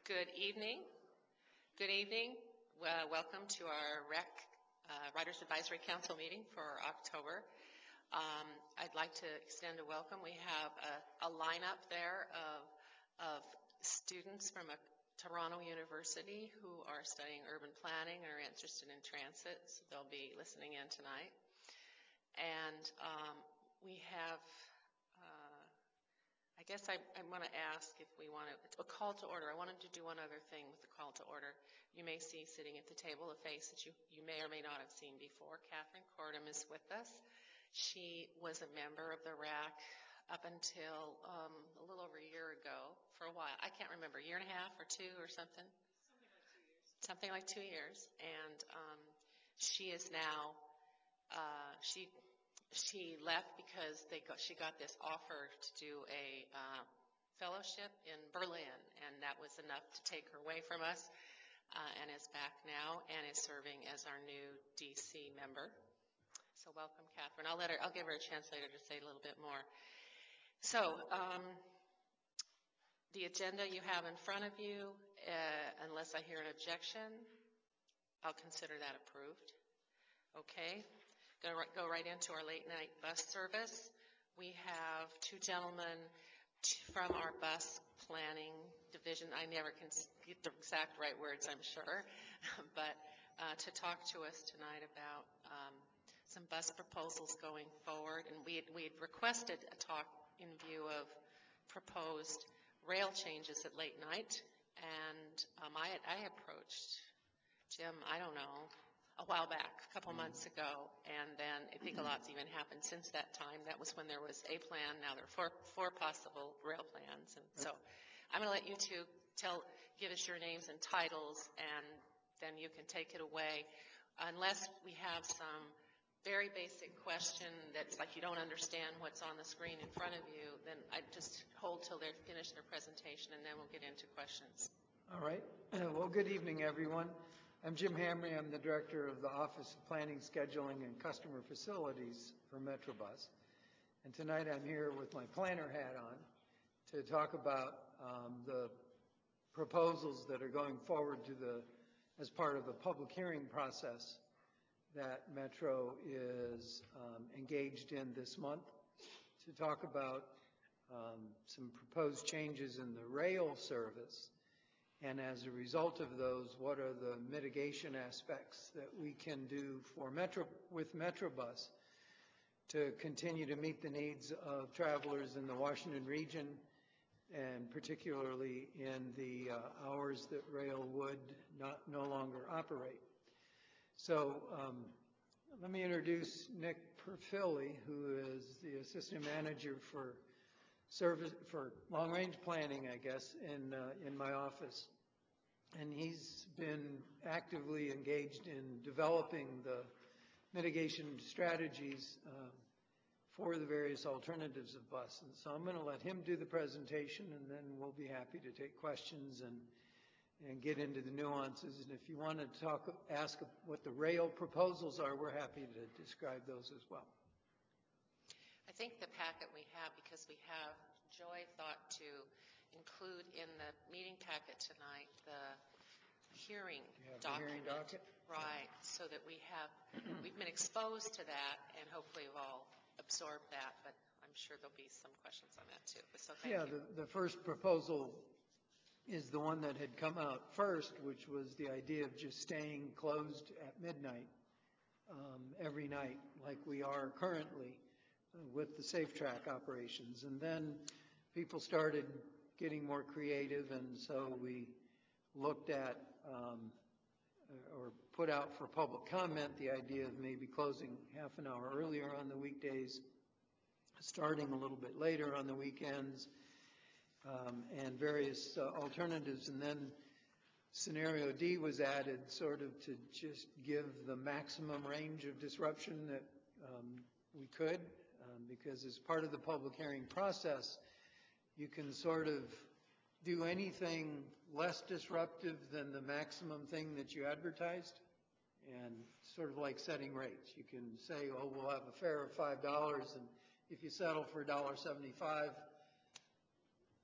Good evening. Good evening. Welcome to our Writers Advisory Council meeting for October. I'd like to extend a welcome. We have a lineup there of students from Toronto University who are studying urban planning and are interested in transit. So they'll be listening in tonight. And we have I guess I want to ask if we want a call to order. I wanted to do one other thing with the call to order. You may see sitting at the table a face that you may or may not have seen before. Catherine Cordham is with us. She was a member of the RAC up until a little over a year ago, for a while. I can't remember, a year and a half or two or something? Something like 2 years. And she is now, she left because she got this offer to do a fellowship in Berlin, and that was enough to take her away from us, and is back now and is serving as our new DC member. So welcome, Catherine. I'll give her a chance later to say a little bit more. So the agenda you have in front of you, unless I hear an objection, I'll consider that approved. Okay. Going to go right into our late night bus service. We have two gentlemen from our bus planning division. I never can get the exact right words, I'm sure, but to talk to us tonight about some bus proposals going forward. And we had requested a talk in view of proposed rail changes at late night. And I approached Jim, I don't know, a while back, a couple months ago, and then I think a lot's even happened since that time. That was when there was a plan. Now there are four possible rail plans, and so I'm going to let you two give us your names and titles, and then you can take it away. Unless we have some very basic question that's like you don't understand what's on the screen in front of you, then I just hold till they're finished their presentation, and then we'll get into questions. All right. Well, good evening, everyone. I'm Jim Hamry. I'm the Director of the Office of Planning, Scheduling, and Customer Facilities for Metrobus. And tonight I'm here with my planner hat on to talk about the proposals that are going forward as part of the public hearing process that Metro is engaged in this month, to talk about some proposed changes in the rail service. And as a result of those, what are the mitigation aspects that we can do with Metrobus to continue to meet the needs of travelers in the Washington region, and particularly in the hours that rail would no longer operate. So let me introduce Nick Perfilli, who is the Assistant Manager for long-range planning, I guess, in my office. And he's been actively engaged in developing the mitigation strategies for the various alternatives of bus. And so I'm going to let him do the presentation, and then we'll be happy to take questions and get into the nuances. And if you want to ask what the rail proposals are, we're happy to describe those as well. I think the packet we have, because we have Joy thought to include in the meeting packet tonight the hearing document. The hearing docket? Right, so that we've been exposed to that, and hopefully we've all absorbed that, but I'm sure there'll be some questions on that too. So thank you. The first proposal is the one that had come out first, which was the idea of just staying closed at midnight every night, like we are currently with the Safe Track operations. And then people started getting more creative, and so we looked at or put out for public comment the idea of maybe closing half an hour earlier on the weekdays, starting a little bit later on the weekends, and various alternatives. And then scenario D was added sort of to just give the maximum range of disruption that we could, because as part of the public hearing process, you can sort of do anything less disruptive than the maximum thing that you advertised, and sort of like setting rates. You can say, oh, we'll have a fare of $5, and if you settle for $1.75,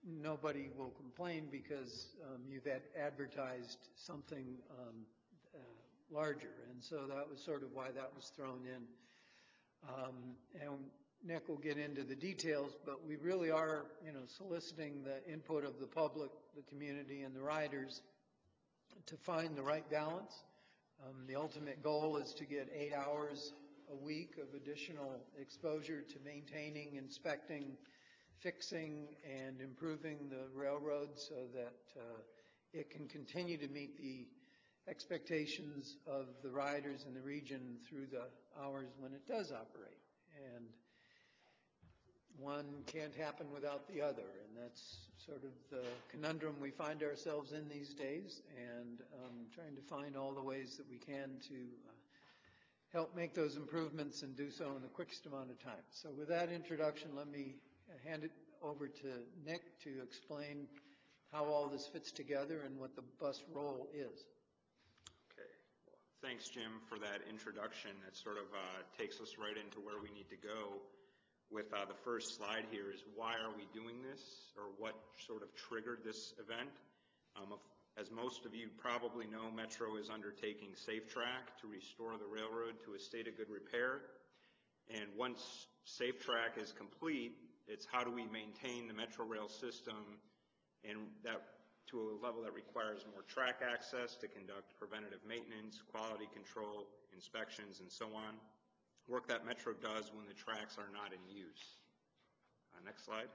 nobody will complain because you've advertised something larger. And so that was sort of why that was thrown in. And Nick will get into the details, but we really are, soliciting the input of the public, the community, and the riders to find the right balance. The ultimate goal is to get 8 hours a week of additional exposure to maintaining, inspecting, fixing, and improving the railroad so that it can continue to meet the expectations of the riders in the region through the hours when it does operate. And one can't happen without the other, and that's sort of the conundrum we find ourselves in these days, and trying to find all the ways that we can to help make those improvements and do so in the quickest amount of time. So with that introduction, let me hand it over to Nick to explain how all this fits together and what the bus role is. Okay. Well, thanks, Jim, for that introduction. That sort of takes us right into where we need to go. With the first slide here is why are we doing this, or what sort of triggered this event. As most of you probably know, Metro is undertaking SafeTrack to restore the railroad to a state of good repair. And once SafeTrack is complete, it's how do we maintain the Metro rail system, and that to a level that requires more track access to conduct preventative maintenance, quality control, inspections, and so on. Work that Metro does when the tracks are not in use. Next slide.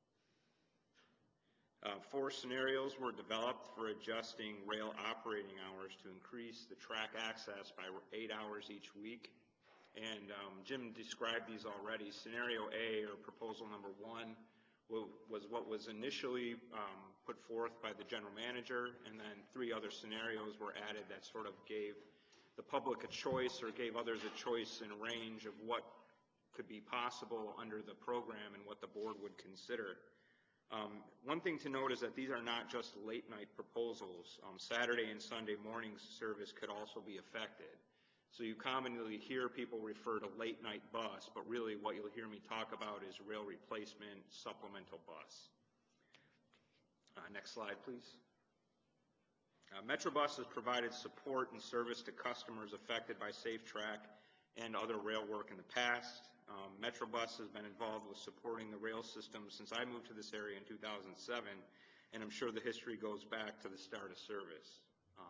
4 scenarios were developed for adjusting rail operating hours to increase the track access by 8 hours each week. And Jim described these already. Scenario A, or proposal number 1, was what was initially put forth by the general manager, and then 3 other scenarios were added that sort of gave the public a choice, or gave others a choice in a range of what could be possible under the program and what the board would consider. One thing to note is that these are not just late night proposals. Saturday and Sunday morning service could also be affected. So you commonly hear people refer to late night bus, but really what you'll hear me talk about is rail replacement supplemental bus. Next slide, please. Metrobus has provided support and service to customers affected by SafeTrack and other rail work in the past. Metrobus has been involved with supporting the rail system since I moved to this area in 2007, and I'm sure the history goes back to the start of service.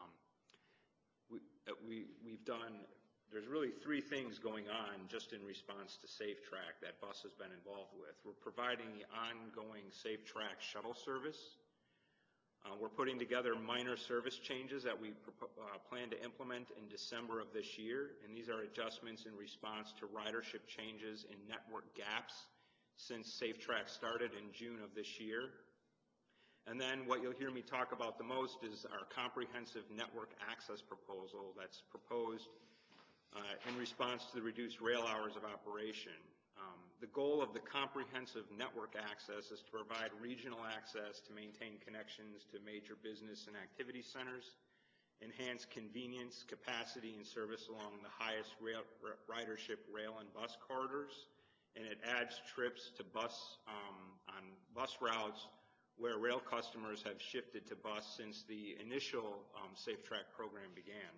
There's really 3 things going on just in response to SafeTrack that bus has been involved with. We're providing the ongoing SafeTrack shuttle service. We're putting together minor service changes that we plan to implement in December of this year, and these are adjustments in response to ridership changes in network gaps since SafeTrack started in June of this year. And then what you'll hear me talk about the most is our comprehensive network access proposal that's proposed in response to the reduced rail hours of operation. The goal of the comprehensive network access is to provide regional access to maintain connections to major business and activity centers, enhance convenience, capacity, and service along the highest ridership rail and bus corridors, and it adds trips to on bus routes where rail customers have shifted to bus since the initial SafeTrack program began.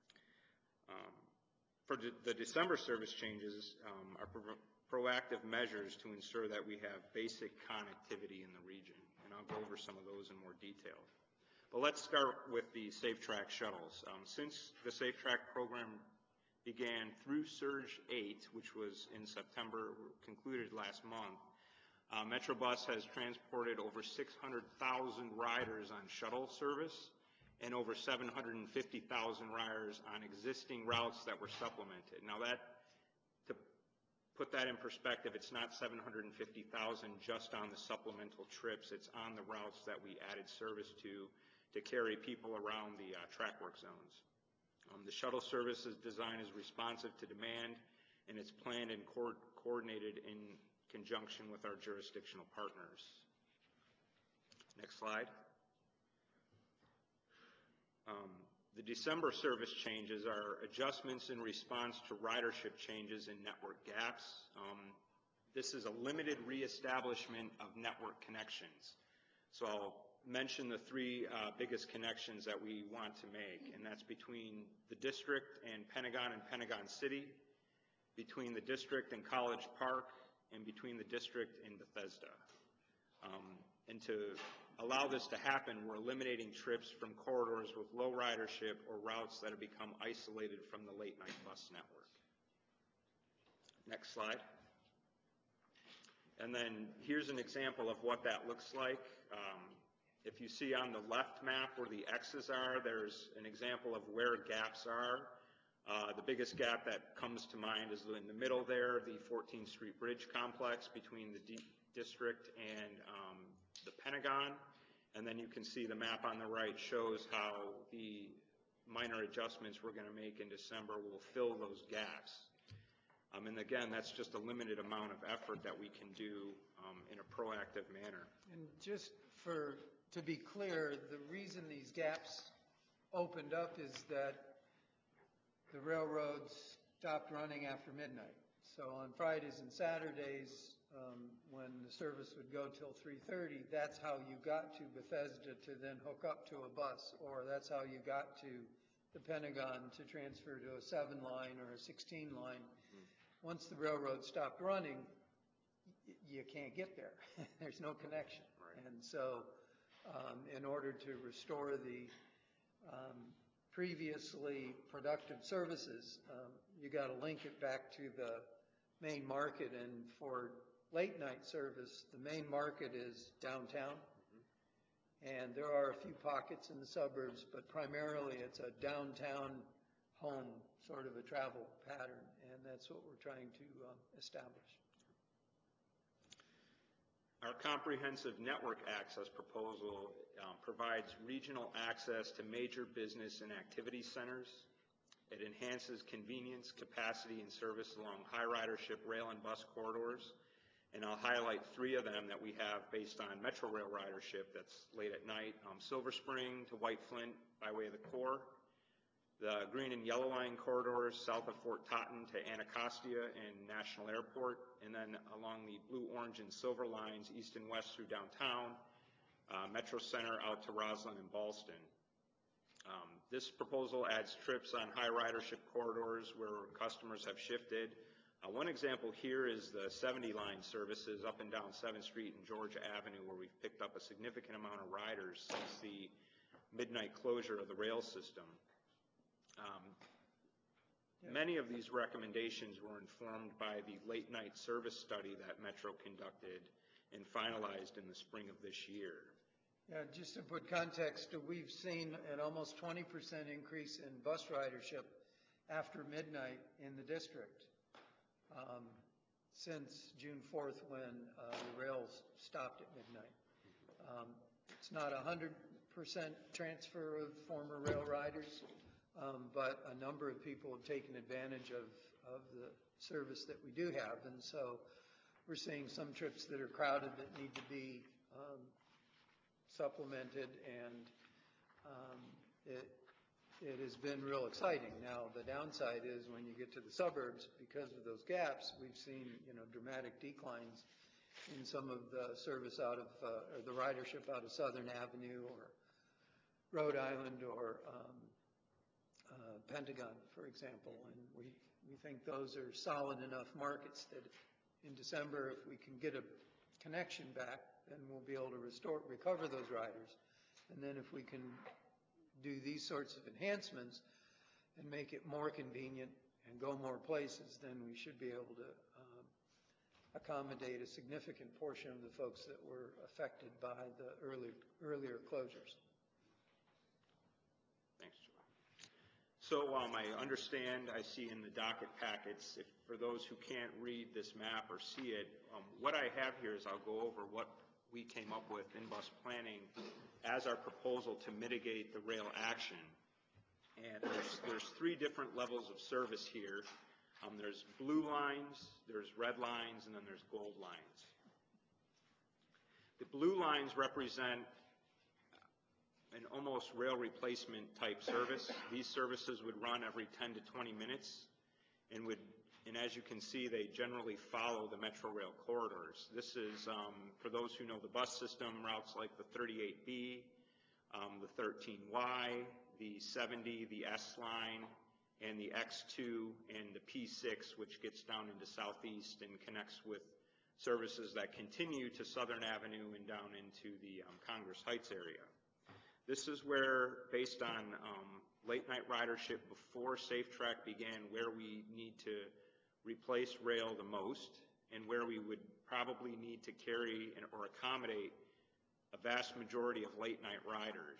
For the December service changes are proactive measures to ensure that we have basic connectivity in the region, and I'll go over some of those in more detail. But let's start with the SafeTrack shuttles. Since the SafeTrack program began through Surge 8, which was in September, concluded last month, Metrobus has transported over 600,000 riders on shuttle service and over 750,000 riders on existing routes that were supplemented. Now to put that in perspective, it's not 750,000 just on the supplemental trips, it's on the routes that we added service to carry people around the track work zones. The shuttle service's design is responsive to demand, and it's planned and coordinated in conjunction with our jurisdictional partners. Next slide. The December service changes are adjustments in response to ridership changes in network gaps. This is a limited reestablishment of network connections. So I'll mention the three biggest connections that we want to make, and that's between the district and Pentagon City, between the district and College Park, and between the district and Bethesda. And to allow this to happen, we're eliminating trips from corridors with low ridership or routes that have become isolated from the late night bus network. Next slide. And then here's an example of what that looks like. If you see on the left map where the X's are, there's an example of where gaps are. The biggest gap that comes to mind is in the middle there, the 14th Street Bridge complex between the district and the Pentagon. And then you can see the map on the right shows how the minor adjustments we're going to make in December will fill those gaps. And again, that's just a limited amount of effort that we can do in a proactive manner. And just to be clear, the reason these gaps opened up is that the railroads stopped running after midnight. So on Fridays and Saturdays, when the service would go till 3:30, that's how you got to Bethesda to then hook up to a bus, or that's how you got to the Pentagon to transfer to a 7 line or a 16 line. Once the railroad stopped running, you can't get there. There's no connection. Right. And so in order to restore the previously productive services, you got to link it back to the main market. And for late night service, the main market is downtown. And there are a few pockets in the suburbs, but primarily it's a downtown home sort of a travel pattern, and that's what we're trying to establish. Our comprehensive network access proposal provides regional access to major business and activity centers. It enhances convenience, capacity, and service along high ridership rail and bus corridors. And I'll highlight 3 of them that we have based on Metro Rail ridership that's late at night. Silver Spring to White Flint by way of the core. The Green and Yellow Line corridors south of Fort Totten to Anacostia and National Airport, and then along the Blue, Orange, and Silver lines east and west through downtown, Metro Center out to Roslyn and Ballston. This proposal adds trips on high ridership corridors where customers have shifted. One example here is the 70 line services up and down 7th Street and Georgia Avenue, where we've picked up a significant amount of riders since the midnight closure of the rail system. Many of these recommendations were informed by the late night service study that Metro conducted and finalized in the spring of this year. Yeah, just to put context, we've seen an almost 20% increase in bus ridership after midnight in the district since June 4th when the rails stopped at midnight. It's not 100% transfer of former rail riders, but a number of people have taken advantage of the service that we do have, and so we're seeing some trips that are crowded that need to be supplemented, and it has been real exciting. Now, the downside is when you get to the suburbs, because of those gaps, we've seen dramatic declines in some of the service out of or the ridership out of Southern Avenue or Rhode Island or Pentagon, for example, and we think those are solid enough markets that in December, if we can get a connection back, then we'll be able to recover those riders. And then if we can do these sorts of enhancements and make it more convenient and go more places, then we should be able to accommodate a significant portion of the folks that were affected by the earlier closures. Thanks, Joe. So I understand, I see in the docket packets, for those who can't read this map or see it, what I have here is I'll go over what we came up with in bus planning as our proposal to mitigate the rail action. And there's 3 different levels of service here. There's blue lines, there's red lines, and then there's gold lines. The blue lines represent an almost rail replacement type service. These services would run every 10 to 20 minutes and would and as you can see, they generally follow the Metro Rail corridors. This is, for those who know the bus system, routes like the 38B, the 13Y, the 70, the S line, and the X2, and the P6, which gets down into Southeast and connects with services that continue to Southern Avenue and down into the Congress Heights area. This is where, based on late night ridership before SafeTrack began, where we need to replace rail the most and where we would probably need to carry or accommodate a vast majority of late night riders.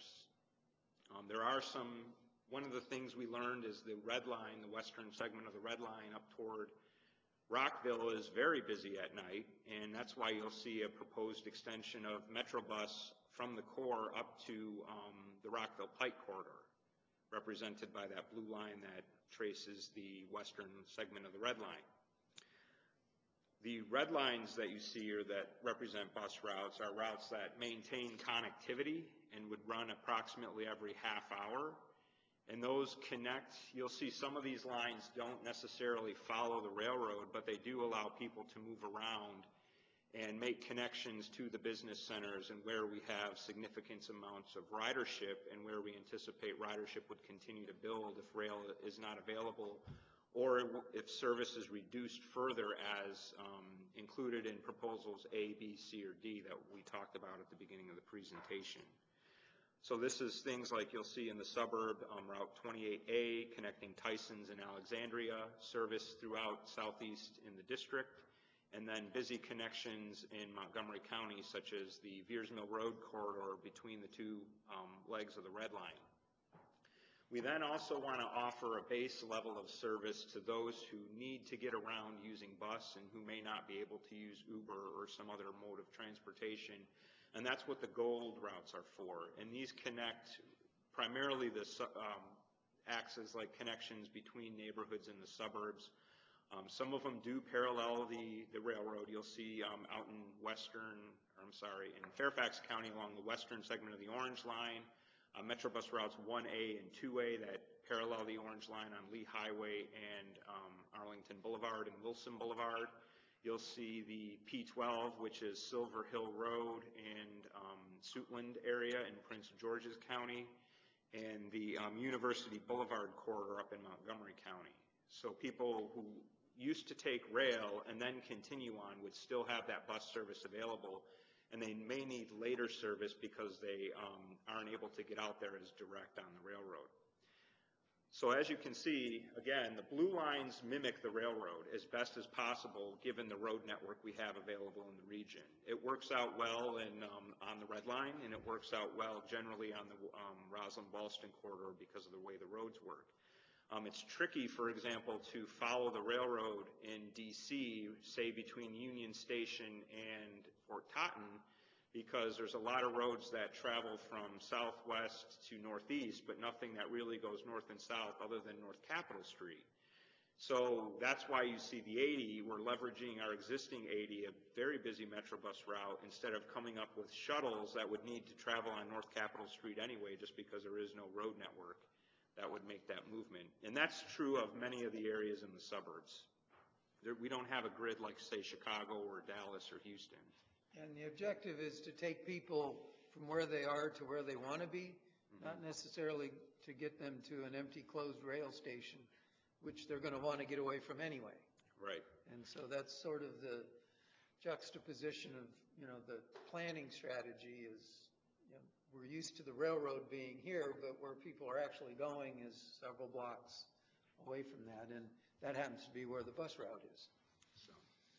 One of the things we learned is the red line, the western segment of the red line up toward Rockville is very busy at night, and that's why you'll see a proposed extension of Metrobus from the core up to the Rockville Pike corridor, represented by that blue line that traces the western segment of the red line. The red lines that you see or that represent bus routes are routes that maintain connectivity and would run approximately every half hour. And those connect, you'll see some of these lines don't necessarily follow the railroad, but they do allow people to move around and make connections to the business centers and where we have significant amounts of ridership and where we anticipate ridership would continue to build if rail is not available or if service is reduced further as included in proposals A, B, C, or D that we talked about at the beginning of the presentation. So this is things like you'll see in the suburb, Route 28A connecting Tysons and Alexandria, service throughout southeast in the district, and then busy connections in Montgomery County, such as the Veers Mill Road corridor between the two legs of the red line. We then also want to offer a base level of service to those who need to get around using bus and who may not be able to use Uber or some other mode of transportation. And that's what the gold routes are for. And these connect primarily acts as like connections between neighborhoods in the suburbs. Some of them do parallel the railroad. You'll see out in in Fairfax County along the western segment of the Orange Line, Metrobus routes 1A and 2A that parallel the Orange Line on Lee Highway and Arlington Boulevard and Wilson Boulevard. You'll see the P12, which is Silver Hill Road and Suitland area in Prince George's County, and the University Boulevard corridor up in Montgomery County. So people who used to take rail and then continue on would still have that bus service available, and they may need later service because they aren't able to get out there as direct on the railroad. So as you can see, again, the blue lines mimic the railroad as best as possible given the road network we have available in the region. It works out well on the red line, and it works out well generally on the Roslyn-Ballston corridor because of the way the roads work. It's tricky, for example, to follow the railroad in DC, say between Union Station and Fort Totten, because there's a lot of roads that travel from southwest to northeast, but nothing that really goes north and south other than North Capitol Street. So that's why you see the 80, we're leveraging our existing 80, a very busy Metrobus route, instead of coming up with shuttles that would need to travel on North Capitol Street anyway, just because there is no road network that would make that movement. And that's true of many of the areas in the suburbs. We don't have a grid like, say, Chicago or Dallas or Houston. And the objective is to take people from where they are to where they want to be, not necessarily to get them to an empty, closed rail station, which they're going to want to get away from anyway. Right. And so that's sort of the juxtaposition of, the planning strategy is, we're used to the railroad being here, but where people are actually going is several blocks away from that, and that happens to be where the bus route is. So,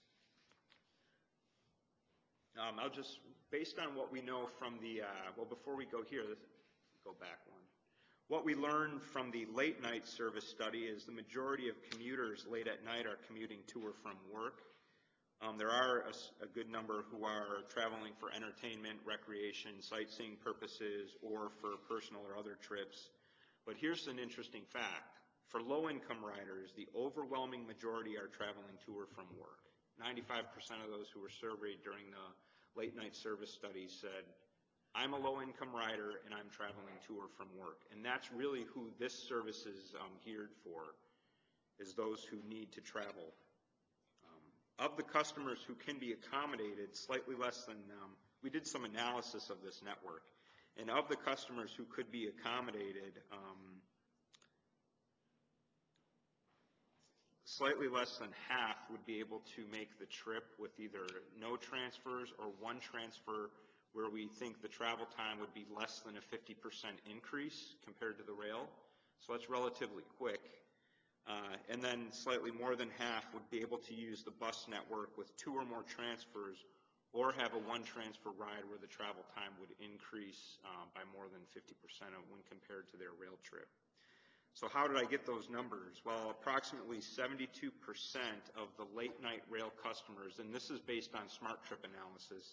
I'll just, based on what we know from the, before we go here, go back one. What we learned from the late night service study is the majority of commuters late at night are commuting to or from work. There are a good number who are traveling for entertainment, recreation, sightseeing purposes, or for personal or other trips. But here's an interesting fact. For low-income riders, the overwhelming majority are traveling to or from work. 95% of those who were surveyed during the late-night service study said, I'm a low-income rider and I'm traveling to or from work. And that's really who this service is geared for. is those who need to travel. Of the customers who can be accommodated, slightly less than, we did some analysis of this network, and of the customers who could be accommodated, slightly less than half would be able to make the trip with either no transfers or one transfer where we think the travel time would be less than a 50% increase compared to the rail. So that's relatively quick. And then slightly more than half would be able to use the bus network with 2 or more transfers, or have a one transfer ride where the travel time would increase by more than 50% when compared to their rail trip. So how did I get those numbers? Well, approximately 72% of the late night rail customers, and this is based on Smart Trip analysis,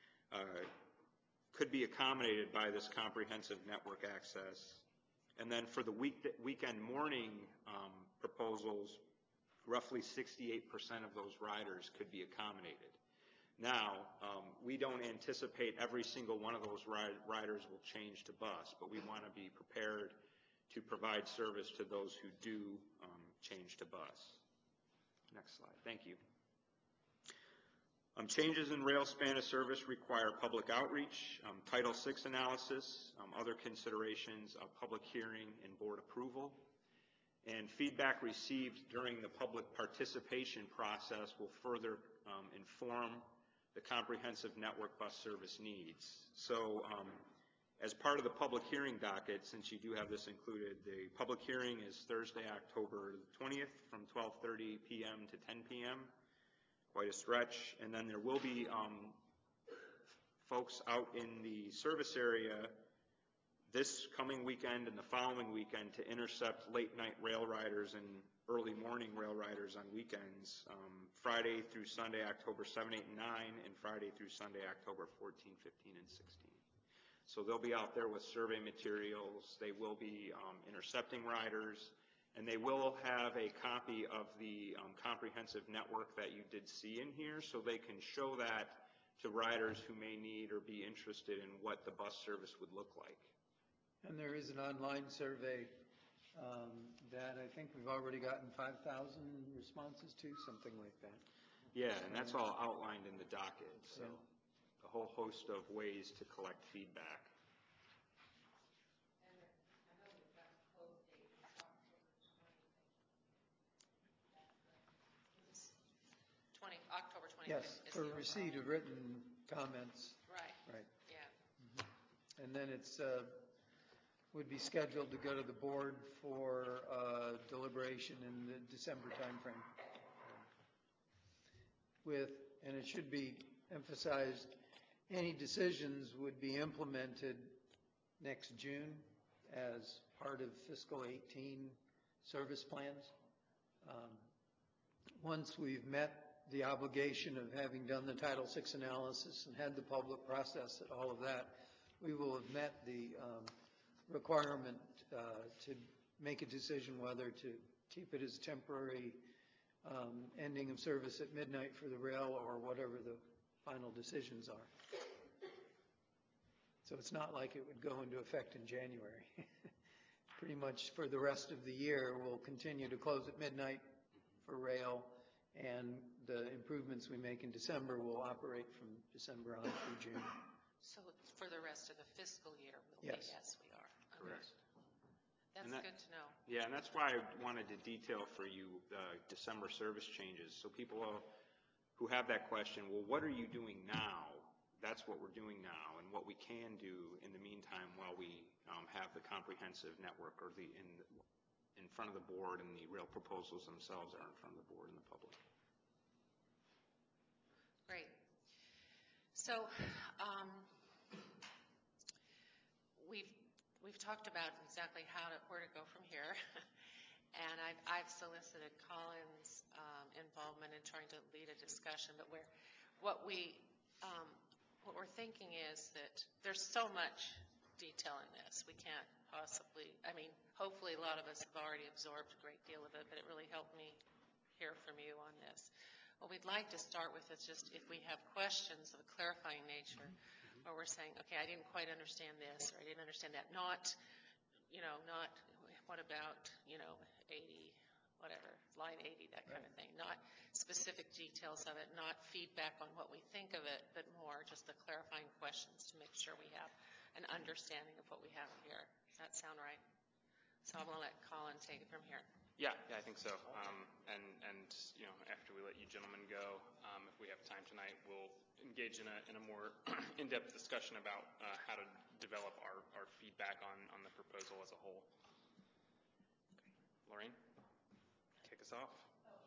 could be accommodated by this comprehensive network access. And then for the weekend morning proposals, roughly 68% of those riders could be accommodated. Now, we don't anticipate every single one of those riders will change to bus, but we want to be prepared to provide service to those who do change to bus. Next slide. Thank you. Changes in rail span of service require public outreach, Title VI analysis, other considerations of public hearing and board approval, and feedback received during the public participation process will further inform the comprehensive network bus service needs. So as part of the public hearing docket, since you do have this included, the public hearing is Thursday, October 20th from 12:30 p.m. to 10 p.m. Quite a stretch. And then there will be folks out in the service area this coming weekend and the following weekend to intercept late night rail riders and early morning rail riders on weekends, Friday through Sunday, October 7, 8, and 9, and Friday through Sunday, October 14, 15, and 16. So they'll be out there with survey materials. They will be intercepting riders, and they will have a copy of the comprehensive network that you did see in here, so they can show that to riders who may need or be interested in what the bus service would look like. And there is an online survey that I think we've already gotten 5,000 responses to, something like that. Yeah, and that's all outlined in the docket, so a whole host of ways to collect feedback. October 20th. Yes, for receipt of written comments. Right. Right. Yeah. And then it's would be scheduled to go to the board for deliberation in the December timeframe. And it should be emphasized, any decisions would be implemented next June as part of fiscal 18 service plans. Once we've met the obligation of having done the Title VI analysis and had the public process and all of that, we will have met the requirement to make a decision whether to keep it as temporary ending of service at midnight for the rail or whatever the final decisions are. So it's not like it would go into effect in January. Pretty much for the rest of the year, we'll continue to close at midnight for rail, and the improvements we make in December will operate from December on through June. So for the rest of the fiscal year, Yes. Yes, we are. Correct. That's good to know. Yeah, and that's why I wanted to detail for you the December service changes. So people who have that question, well, what are you doing now? That's what we're doing now, and what we can do in the meantime while we have the comprehensive network or in front of the board, and the rail proposals themselves are in front of the board and the public. Great. So we've talked about exactly where to go from here, and I've solicited Colin's involvement in trying to lead a discussion. But what we're thinking is that there's so much detail in this. We can't possibly. Hopefully a lot of us have already absorbed a great deal of it, but it really helped me hear from you on this. What we'd like to start with is just if we have questions of a clarifying nature, where we're saying, okay, I didn't quite understand this, or I didn't understand that. Not what about, 80 whatever, line 80, that kind of thing. Not specific details of it, not feedback on what we think of it, but more just the clarifying questions to make sure we have an understanding of what we have here. Does that sound right? So I'm going to let Colin take it from here. Yeah, I think so. And after we let you gentlemen go, if we have time tonight, we'll engage in a more in-depth discussion about how to develop our feedback on the proposal as a whole. Lorraine, kick us off.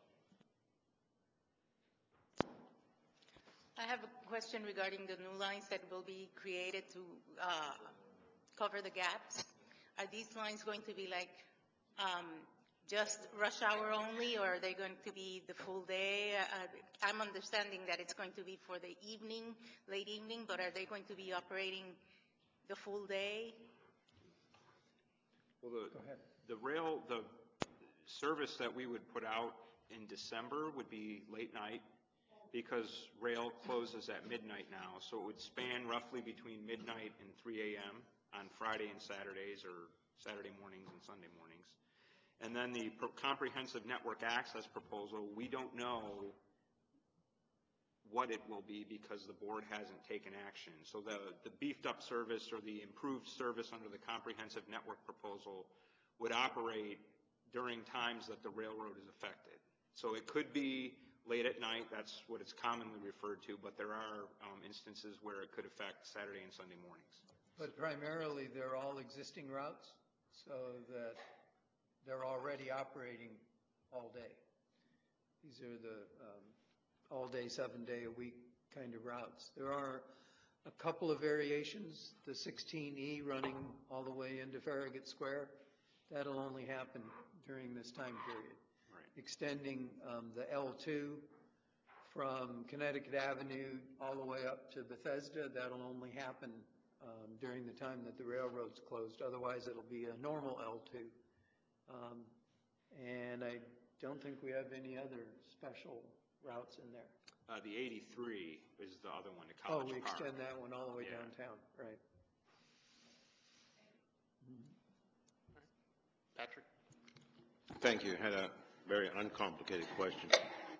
I have a question regarding the new lines that will be created to cover the gaps. Are these lines going to be like just rush hour only, or are they going to be the full day? I'm understanding that it's going to be for the evening, late evening, but are they going to be operating the full day? Well, Go ahead. the service that we would put out in December would be late night, because rail closes at midnight now, so it would span roughly between midnight and 3 a.m. on Friday and Saturdays, or Saturday mornings and Sunday mornings. And then the comprehensive network access proposal, we don't know what it will be because the board hasn't taken action. So the beefed up service or the improved service under the comprehensive network proposal would operate during times that the railroad is affected. So it could be late at night, that's what it's commonly referred to, but there are instances where it could affect Saturday and Sunday mornings. But primarily, they're all existing routes, so that they're already operating all day. These are the all-day, 7-day-a-week kind of routes. There are a couple of variations. The 16E running all the way into Farragut Square, that'll only happen during this time period. Right. Extending the L2 from Connecticut Avenue all the way up to Bethesda, that'll only happen during the time that the railroad's closed. Otherwise, it'll be a normal L2. And I don't think we have any other special routes in there. The 83 is the other one to College Oh, we Park. extend that one all the way Yeah. downtown, right. Patrick? Thank you. I had a very uncomplicated question.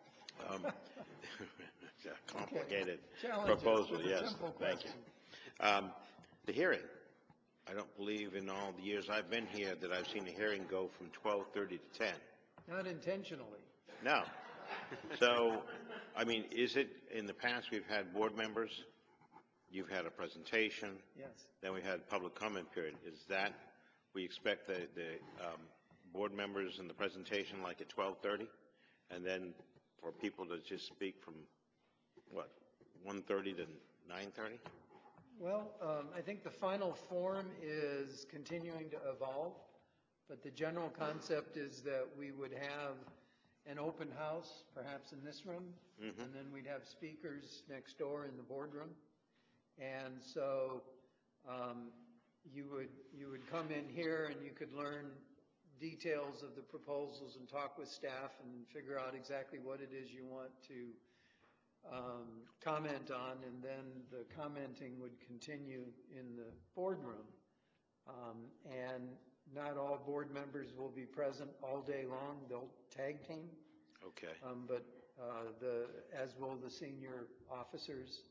Complicated Challenge us proposal, with a yes. simple Thank you. The hearing, I don't believe in all the years I've been here that I've seen a hearing go from 12:30 to 10. Not intentionally. No. So, I mean, is it, in the past we've had board members, you've had a presentation, Yes. then we had public comment period. Is that, we expect the board members in the presentation like at 12:30? And then for people to just speak from, what, 1:30 to 9:30? Well, I think the final form is continuing to evolve, but the general concept is that we would have an open house, perhaps in this room, and then we'd have speakers next door in the boardroom. And so you would come in here and you could learn details of the proposals and talk with staff and figure out exactly what it is you want to comment on, and then the commenting would continue in the boardroom. And not all board members will be present all day long. They'll tag team. Okay. But as will the senior officers.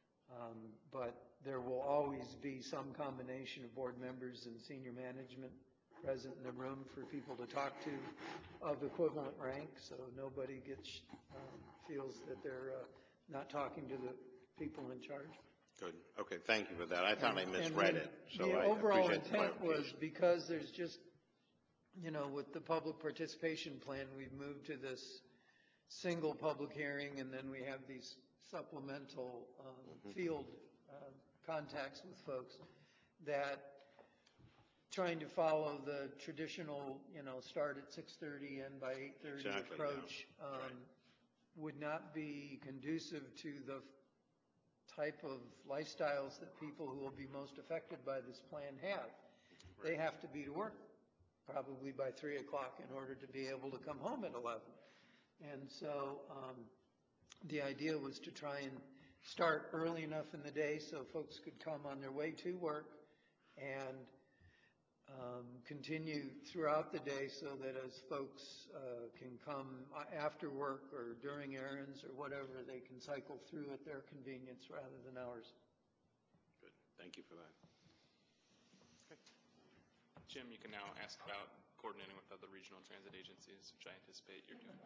But there will always be some combination of board members and senior management present in the room for people to talk to of equivalent rank, so nobody feels that they're not talking to the people in charge. Good. Okay, thank you for that. I thought I misread it, so The I overall appreciate the intent was, clarification. because there's just, with the public participation plan, we've moved to this single public hearing, and then we have these supplemental field contacts with folks, that trying to follow the traditional, start at 6:30 and by 8:30 Exactly, approach yeah. Right. would not be conducive to the type of lifestyles that people who will be most affected by this plan have. They have to be to work probably by 3 o'clock in order to be able to come home at 11. And so the idea was to try and start early enough in the day so folks could come on their way to work and continue throughout the day so that as folks can come after work or during errands or whatever, they can cycle through at their convenience rather than ours. Good, thank you for that. Jim, you can now ask about coordinating with other regional transit agencies, which I anticipate you're doing.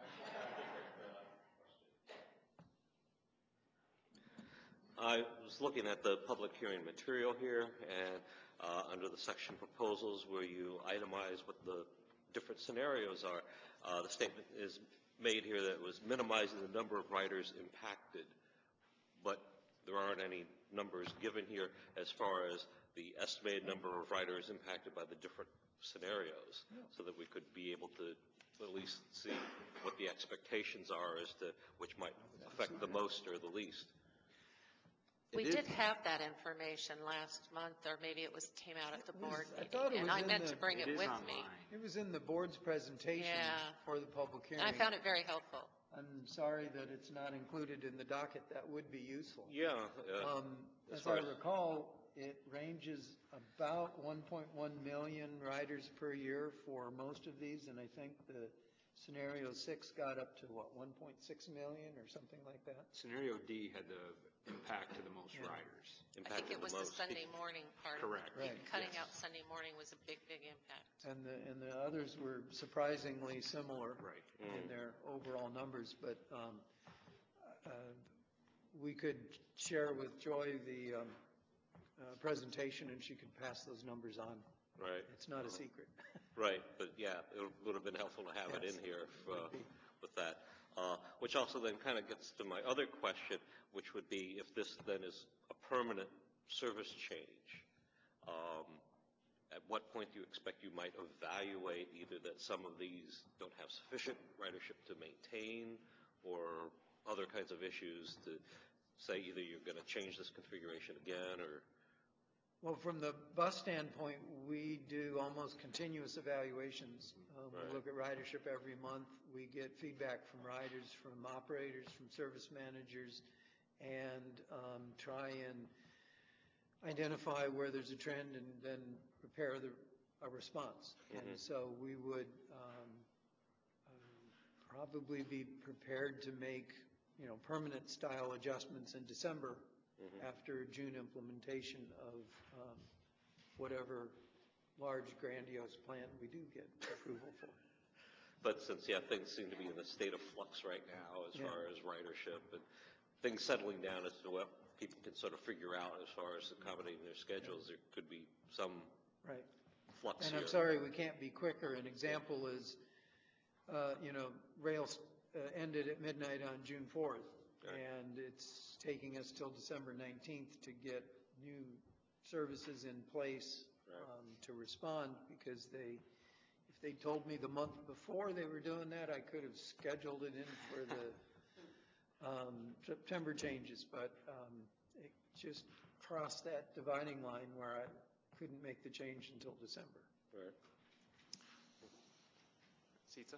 I was looking at the public hearing material here, and under the section proposals where you itemize what the different scenarios are, the statement is made here that it was minimizing the number of riders impacted, but there aren't any numbers given here as far as the estimated number of riders impacted by the different scenarios, so that we could be able to at least see what the expectations are as to which might affect the most or the least. We did have that information last month, or maybe it came out at the board I thought meeting, it and was I in meant the- to bring it It is with me. online. It was in the board's presentation Yeah. for the public hearing. And I found it very helpful. I'm sorry that it's not included in the docket. That would be useful. Yeah. As I recall, it ranges about 1.1 million riders per year for most of these, and I think the scenario 6 got up to, what, 1.6 million or something like that? Scenario D had the impact to the most Yeah. riders. I think impacted it was the the most. Sunday morning part. of it. Correct. Right. Cutting Yes. out Sunday morning was a big, big impact. And the others were surprisingly similar Right. in their overall numbers, but we could share with Joy the presentation, and she could pass those numbers on. Right. It's not a secret. Right, but yeah, it would have been helpful to have it Yes, in here would be. with that. Which also then kind of gets to my other question, which would be if this then is a permanent service change, at what point do you expect you might evaluate either that some of these don't have sufficient ridership to maintain or other kinds of issues to say either you're going to change this configuration again or... Well, from the bus standpoint, we do almost continuous evaluations. Right. We look at ridership every month. We get feedback from riders, from operators, from service managers, and try and identify where there's a trend and then prepare a response. And so we would probably be prepared to make, permanent style adjustments in December after June implementation of whatever large grandiose plan we do get approval for. But since, things seem to be in a state of flux right now as far as ridership and things settling down as to what people can sort of figure out as far as accommodating their schedules, there could be some Right. flux And here. I'm sorry we can't be quicker. An example is, rail ended at midnight on June 4th. Right. And it's taking us till December 19th to get new services in place to respond, because if they told me the month before they were doing that, I could have scheduled it in for the September changes, but it just crossed that dividing line where I couldn't make the change until December. Right. Sita?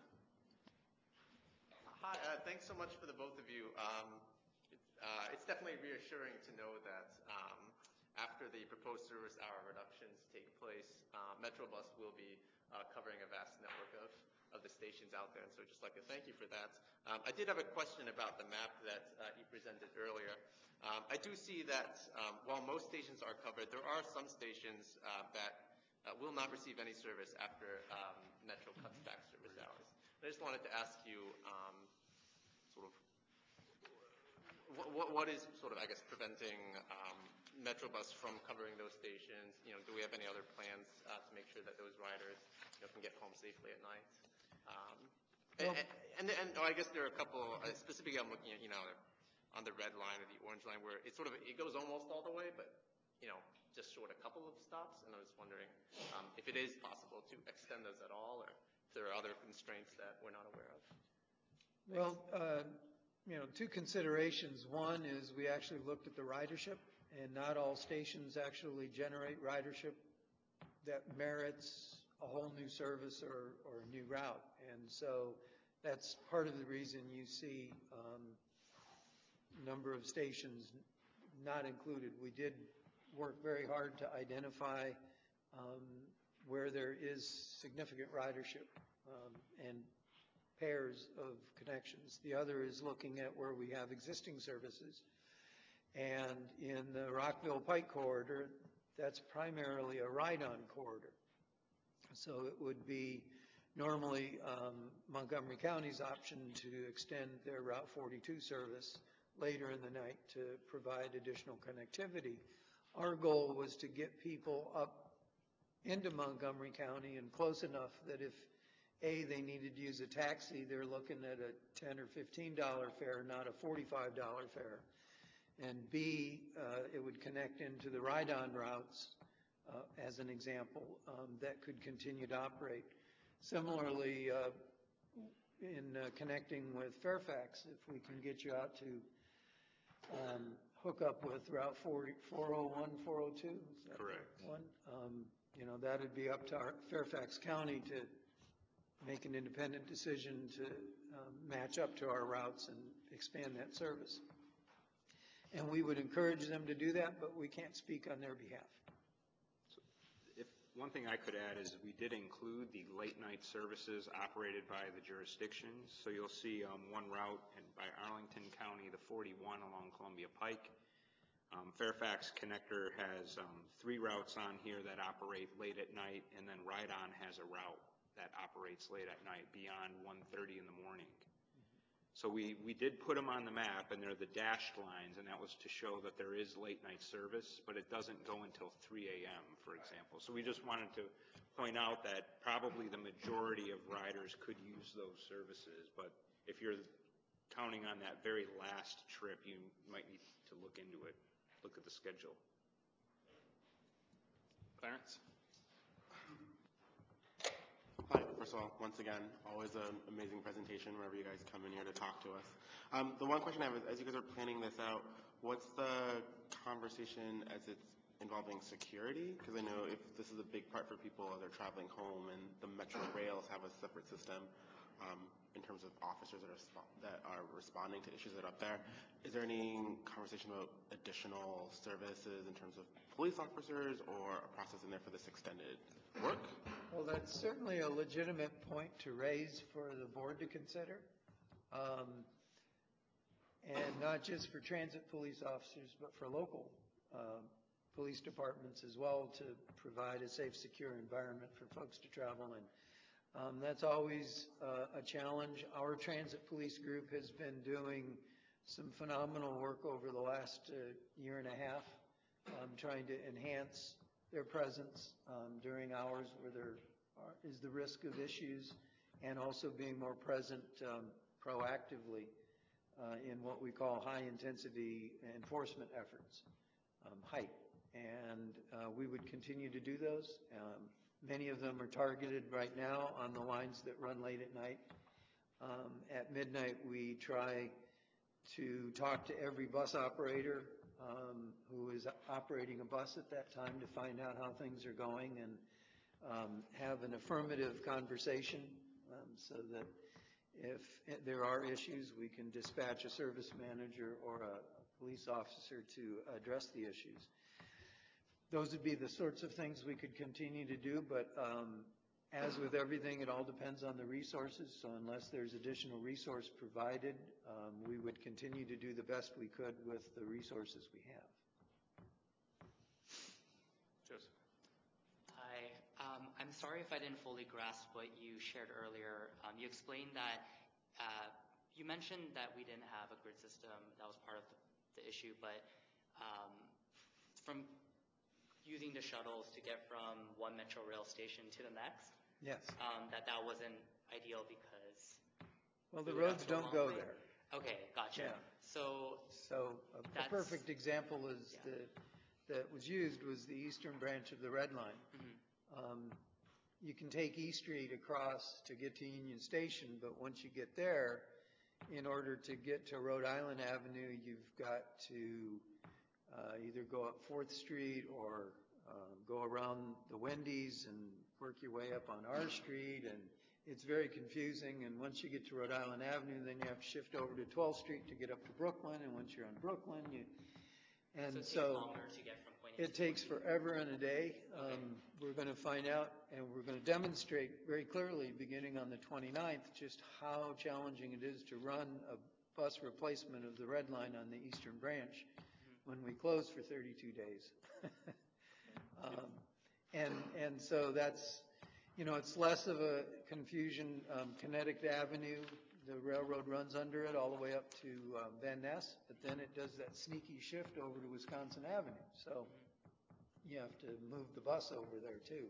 Hi, thanks so much for the both of you. It's definitely reassuring to know that after the proposed service hour reductions take place, Metrobus will be covering a vast network of the stations out there, and so I'd just like to thank you for that. I did have a question about the map that you presented earlier. I do see that while most stations are covered, there are some stations that will not receive any service after Metro cuts back service hours. I just wanted to ask you what is preventing Metrobus from covering those stations? Do we have any other plans to make sure that those riders can get home safely at night? I guess there are a couple, specifically I'm looking at, on the red line or the orange line where it goes almost all the way, but, just short a couple of stops. And I was wondering if it is possible to extend those at all, or if there are other constraints that we're not aware of. Well, two considerations. One is we actually looked at the ridership, and not all stations actually generate ridership that merits a whole new service or a new route. And so that's part of the reason you see number of stations not included. We did work very hard to identify where there is significant ridership and pairs of connections. The other is looking at where we have existing services. And in the Rockville Pike corridor, that's primarily a ride-on corridor. So it would be normally Montgomery County's option to extend their Route 42 service later in the night to provide additional connectivity. Our goal was to get people up into Montgomery County and close enough that if A, they needed to use a taxi, they're looking at a $10 or $15 fare, not a $45 fare. And B, it would connect into the ride-on routes, as an example, that could continue to operate. Similarly, in connecting with Fairfax, if we can get you out to hook up with Route 401, 402? Correct. You know, that would be up to our Fairfax County to make an independent decision to match up to our routes and expand that service. And we would encourage them to do that, but we can't speak on their behalf. So if one thing I could add is we did include the late night services operated by the jurisdictions. So you'll see one route by Arlington County, the 41 along Columbia Pike. Fairfax Connector has 3 routes on here that operate late at night, and then Ride On has a route that operates late at night beyond 1:30 in the morning. So we did put them on the map, and they're the dashed lines, and that was to show that there is late night service, but it doesn't go until 3 a.m., for example. So we just wanted to point out that probably the majority of riders could use those services, but if you're counting on that very last trip, you might need to look into it, look at the schedule. Clarence? Hi, first of all, once again, always an amazing presentation whenever you guys come in here to talk to us. The one question I have is, as you guys are planning this out, what's the conversation as it's involving security? Because I know if this is a big part for people as they're traveling home, and the Metro rails have a separate system in terms of officers that are responding to issues that are up there. Is there any conversation about additional services in terms of police officers or a process in there for this extended work? Well, that's certainly a legitimate point to raise for the board to consider. And not just for transit police officers, but for local police departments as well, to provide a safe, secure environment for folks to travel in. That's always a challenge. Our transit police group has been doing some phenomenal work over the last year and a half, trying to enhance their presence during hours where there is the risk of issues, and also being more present proactively in what we call high-intensity enforcement efforts, HITE. And we would continue to do those. Many of them are targeted right now on the lines that run late at night. At midnight, we try to talk to every bus operator who is operating a bus at that time to find out how things are going, and have an affirmative conversation so that if there are issues, we can dispatch a service manager or a police officer to address the issues. Those would be the sorts of things we could continue to do, but as with everything, it all depends on the resources. So unless there's additional resource provided, we would continue to do the best we could with the resources we have. Joseph? Hi. I'm sorry if I didn't fully grasp what you shared earlier. You explained that you mentioned that we didn't have a grid system. That was part of the issue, but from using the shuttles to get from one Metro rail station to the next, yes, that wasn't ideal because... Well, the roads don't go there. Okay, gotcha. Yeah. So a perfect example is that was used was the eastern branch of the Red Line. Mm-hmm. You can take E Street across to get to Union Station, but once you get there, in order to get to Rhode Island Avenue, you've got to either go up 4th Street or go around the Wendy's and work your way up on R Street, and it's very confusing. And once you get to Rhode Island Avenue, then you have to shift over to 12th Street to get up to Brooklyn, and once you're on Brooklyn, so it takes longer to get from point It takes forever and a day. We're going to find out, and we're going to demonstrate very clearly, beginning on the 29th, just how challenging it is to run a bus replacement of the Red Line on the Eastern Branch when we close for 32 days. And so that's, it's less of a confusion. Connecticut Avenue, the railroad runs under it all the way up to Van Ness, but then it does that sneaky shift over to Wisconsin Avenue. So you have to move the bus over there too.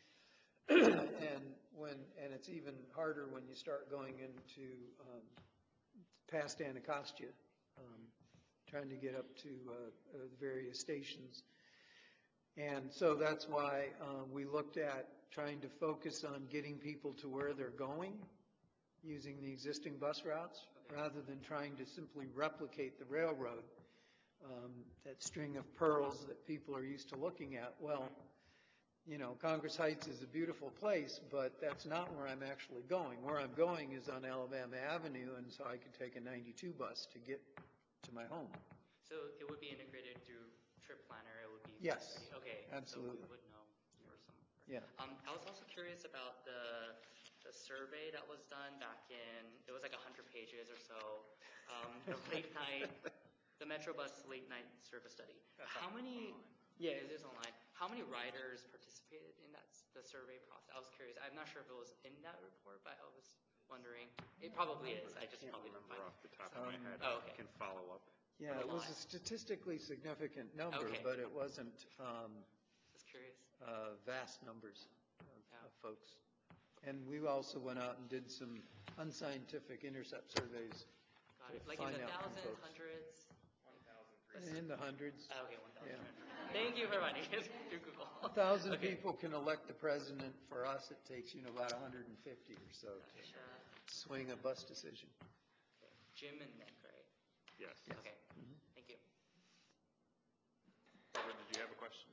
And it's even harder when you start going into past Anacostia, trying to get up to the various stations. And so that's why we looked at trying to focus on getting people to where they're going using the existing bus routes rather than trying to simply replicate the railroad, that string of pearls that people are used to looking at. Well, Congress Heights is a beautiful place, but that's not where I'm actually going. Where I'm going is on Alabama Avenue, and so I could take a 92 bus to get to my home. So it would be integrated through Trip Planner. It would be Yes, okay. absolutely. So we would know for some. Yeah. I was also curious about the survey that was done back in. It was like 100 pages or so. The late night, the Metrobus late night service study. How many? Yeah, it is online. How many riders participated in the survey process? I was curious. I'm not sure if it was in that report, but I was wondering. It probably is. I just probably didn't find it. Off the top of my head. Oh, okay. I can follow up. Yeah, it was a statistically significant number, Okay. but it wasn't Just curious. vast numbers of folks. And we also went out and did some unscientific intercept surveys. Got it. to Like in find the out from thousands, folks. hundreds. In the hundreds. Okay, 1,000. Yeah. Thank you for finding it through Google. 1,000 people can elect the president. For us, it takes, about 150 or so to swing a bus decision. Okay. Jim and Nick, right? Yes. Okay. Thank you. Barbara, did you have a question?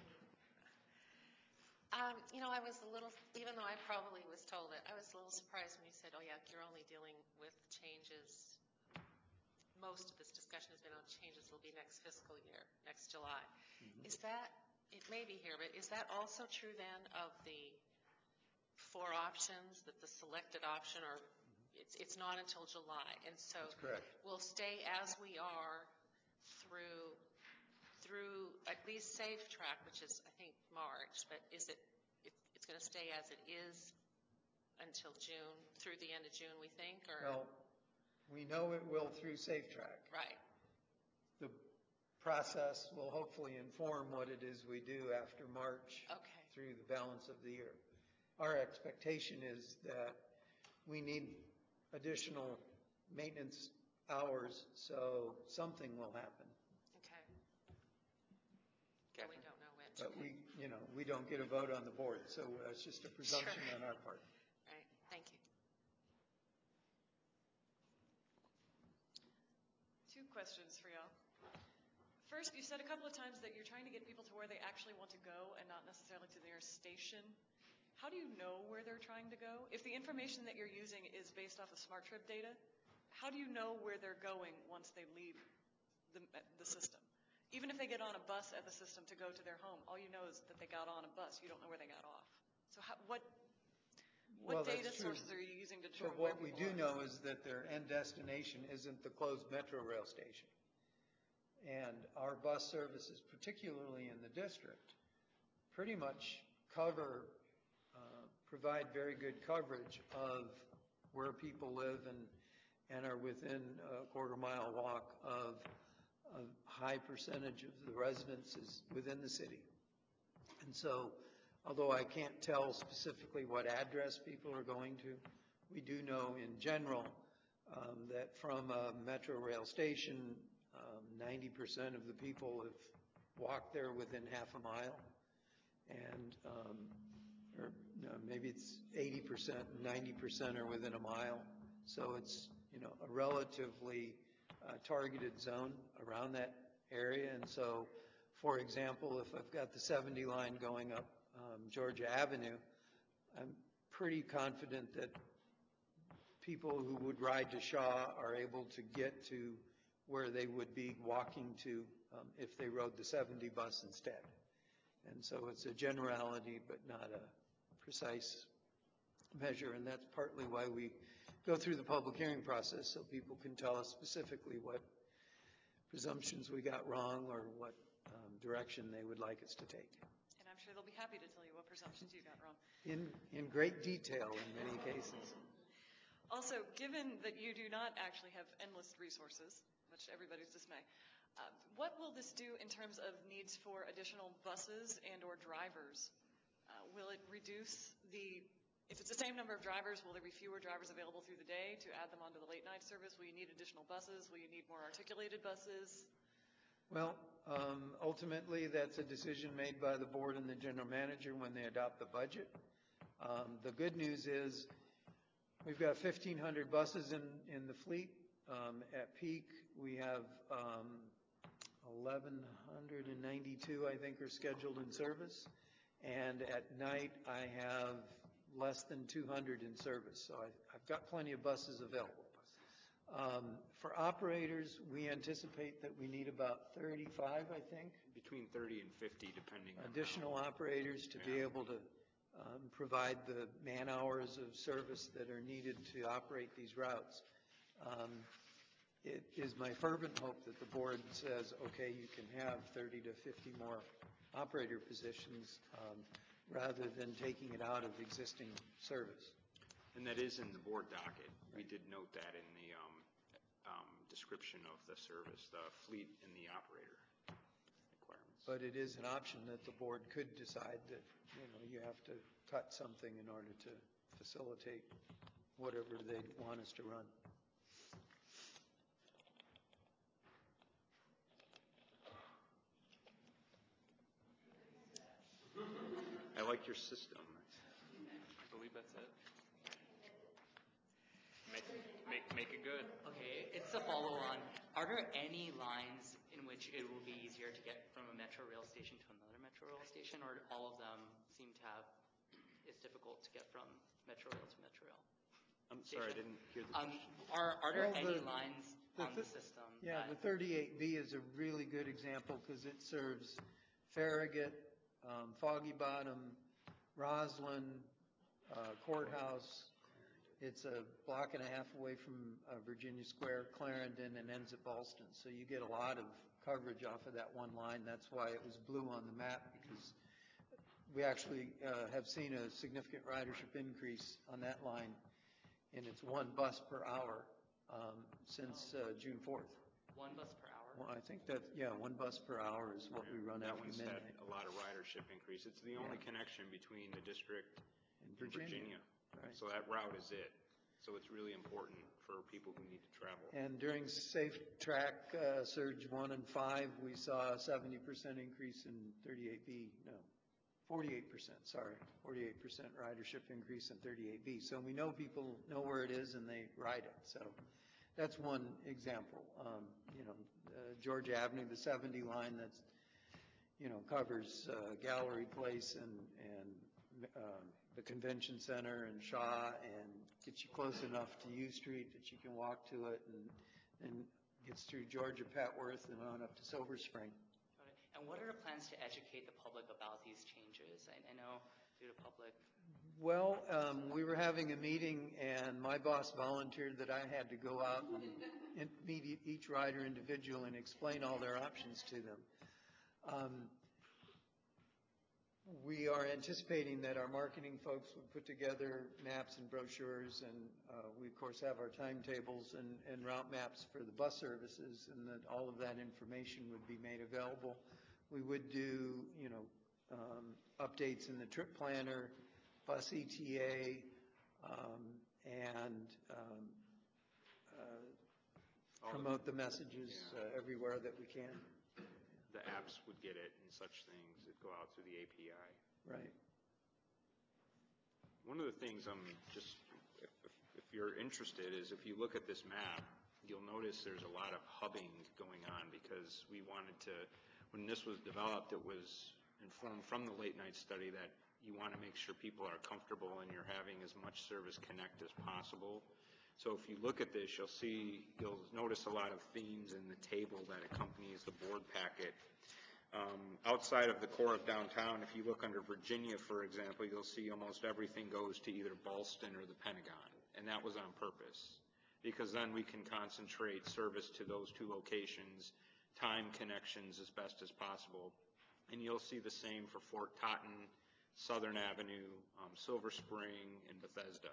I was a little, even though I probably was told it, I was a little surprised when you said, oh yeah, you're only dealing with changes. Most of this discussion has been on changes that will be next fiscal year, next July. Is that, it may be here, but is that also true then of the 4 options, that the selected option, or it's not until July? And so That's correct. we'll stay as we are through at least Safe Track, which is, I think, March, but is it's going to stay as it is until June, through the end of June, we think, or? Well, we know it will through Safe Track. Right. The process will hopefully inform what it is we do after March through the balance of the year. Our expectation is that we need additional maintenance hours, so something will happen. Okay. But we don't know which. But we don't get a vote on the board, so it's just a presumption on our part. Right. Thank you. 2 questions for y'all. First, you said a couple of times that you're trying to get people to where they actually want to go and not necessarily to their station. How do you know where they're trying to go? If the information that you're using is based off of Smart Trip data, how do you know where they're going once they leave the system? Even if they get on a bus at the system to go to their home, all you know is that they got on a bus. You don't know where they got off. So what data sources are you using to determine where But what we people do are? know is that their end destination isn't the closed metro rail station. And our bus services, particularly in the district, pretty much provide very good coverage of where people live and are within a quarter-mile walk of a high percentage of the residences within the city. And so, although I can't tell specifically what address people are going to, we do know in general that from a metro rail station, 90% of the people have walked there within half a mile, and or maybe it's 80%, 90% are within a mile. So it's a relatively targeted zone around that area. And so, for example, if I've got the 70 line going up Georgia Avenue, I'm pretty confident that people who would ride to Shaw are able to get to where they would be walking to if they rode the 70 bus instead. And so it's a generality, but not a precise measure, and that's partly why we go through the public hearing process, so people can tell us specifically what presumptions we got wrong or what direction they would like us to take. And I'm sure they'll be happy to tell you what presumptions you got wrong. In great detail in many cases. Also, given that you do not actually have endless resources, much to everybody's dismay, what will this do in terms of needs for additional buses and or drivers? Will it reduce if it's the same number of drivers, will there be fewer drivers available through the day to add them onto the late night service? Will you need additional buses? Will you need more articulated buses? Well, ultimately, that's a decision made by the board and the general manager when they adopt the budget. The good news is we've got 1,500 buses in the fleet. At peak, we have 1,192, I think, are scheduled in service. And at night, I have less than 200 in service. So I've got plenty of buses available. For operators, we anticipate that we need about 35, I think. Between 30 and 50, depending on additional operators to be able to provide the man hours of service that are needed to operate these routes. It is my fervent hope that the board says, okay, you can have 30 to 50 more operator positions rather than taking it out of existing service. And that is in the board docket. We did note that in the description of the service, the fleet and the operator requirements. But it is an option that the board could decide that, you have to cut something in order to facilitate whatever they want us to run. I like your system. I believe that's it. Make it good. Okay, it's a follow-on. Are there any lines in which it will be easier to get from a metro rail station to another metro rail station, or all of them seem to have, it's difficult to get from metro rail to metro rail? I'm sorry, I didn't hear the question. Are there any lines on the system? Yeah, the 38B is a really good example because it serves Farragut, Foggy Bottom, Roslyn, Courthouse. It's a block and a half away from Virginia Square, Clarendon, and ends at Ballston. So you get a lot of coverage off of that one line. That's why it was blue on the map, because we actually have seen a significant ridership increase on that line, and it's one bus per hour since June 4th. One bus per hour? Well, I think that, one bus per hour is what we run That after one's midnight. had a lot of ridership increase. It's the only connection between the district and Virginia. Right. So that route is it. So it's really important for people who need to travel. And during Safe Track Surge 1 and 5, we saw a 70% increase in 38B. No, 48%, sorry. 48% ridership increase in 38B. So we know people know where it is and they ride it. So that's one example. Georgia Avenue, the 70 line that's, covers Gallery Place and the Convention Center and Shaw, and gets you close enough to U Street that you can walk to it, and gets through Georgia Petworth and on up to Silver Spring. And what are the plans to educate the public about these changes? I know due to public. Well, we were having a meeting, and my boss volunteered that I had to go out and meet each rider individually and explain all their options to them. We are anticipating that our marketing folks would put together maps and brochures, and we, of course, have our timetables and route maps for the bus services, and that all of that information would be made available. We would do, updates in the trip planner, bus ETA, and promote the messages everywhere that we can. The apps would get it and such things that go out through the API. Right. One of the things if you're interested, is if you look at this map, you'll notice there's a lot of hubbing going on, because we wanted to, when this was developed, it was informed from the late night study that you want to make sure people are comfortable and you're having as much service connect as possible. So if you look at this, you'll notice a lot of themes in the table that accompanies the board packet. Outside of the core of downtown, if you look under Virginia, for example, you'll see almost everything goes to either Ballston or the Pentagon, and that was on purpose, because then we can concentrate service to those two locations, time connections as best as possible. And you'll see the same for Fort Totten, Southern Avenue, Silver Spring, and Bethesda.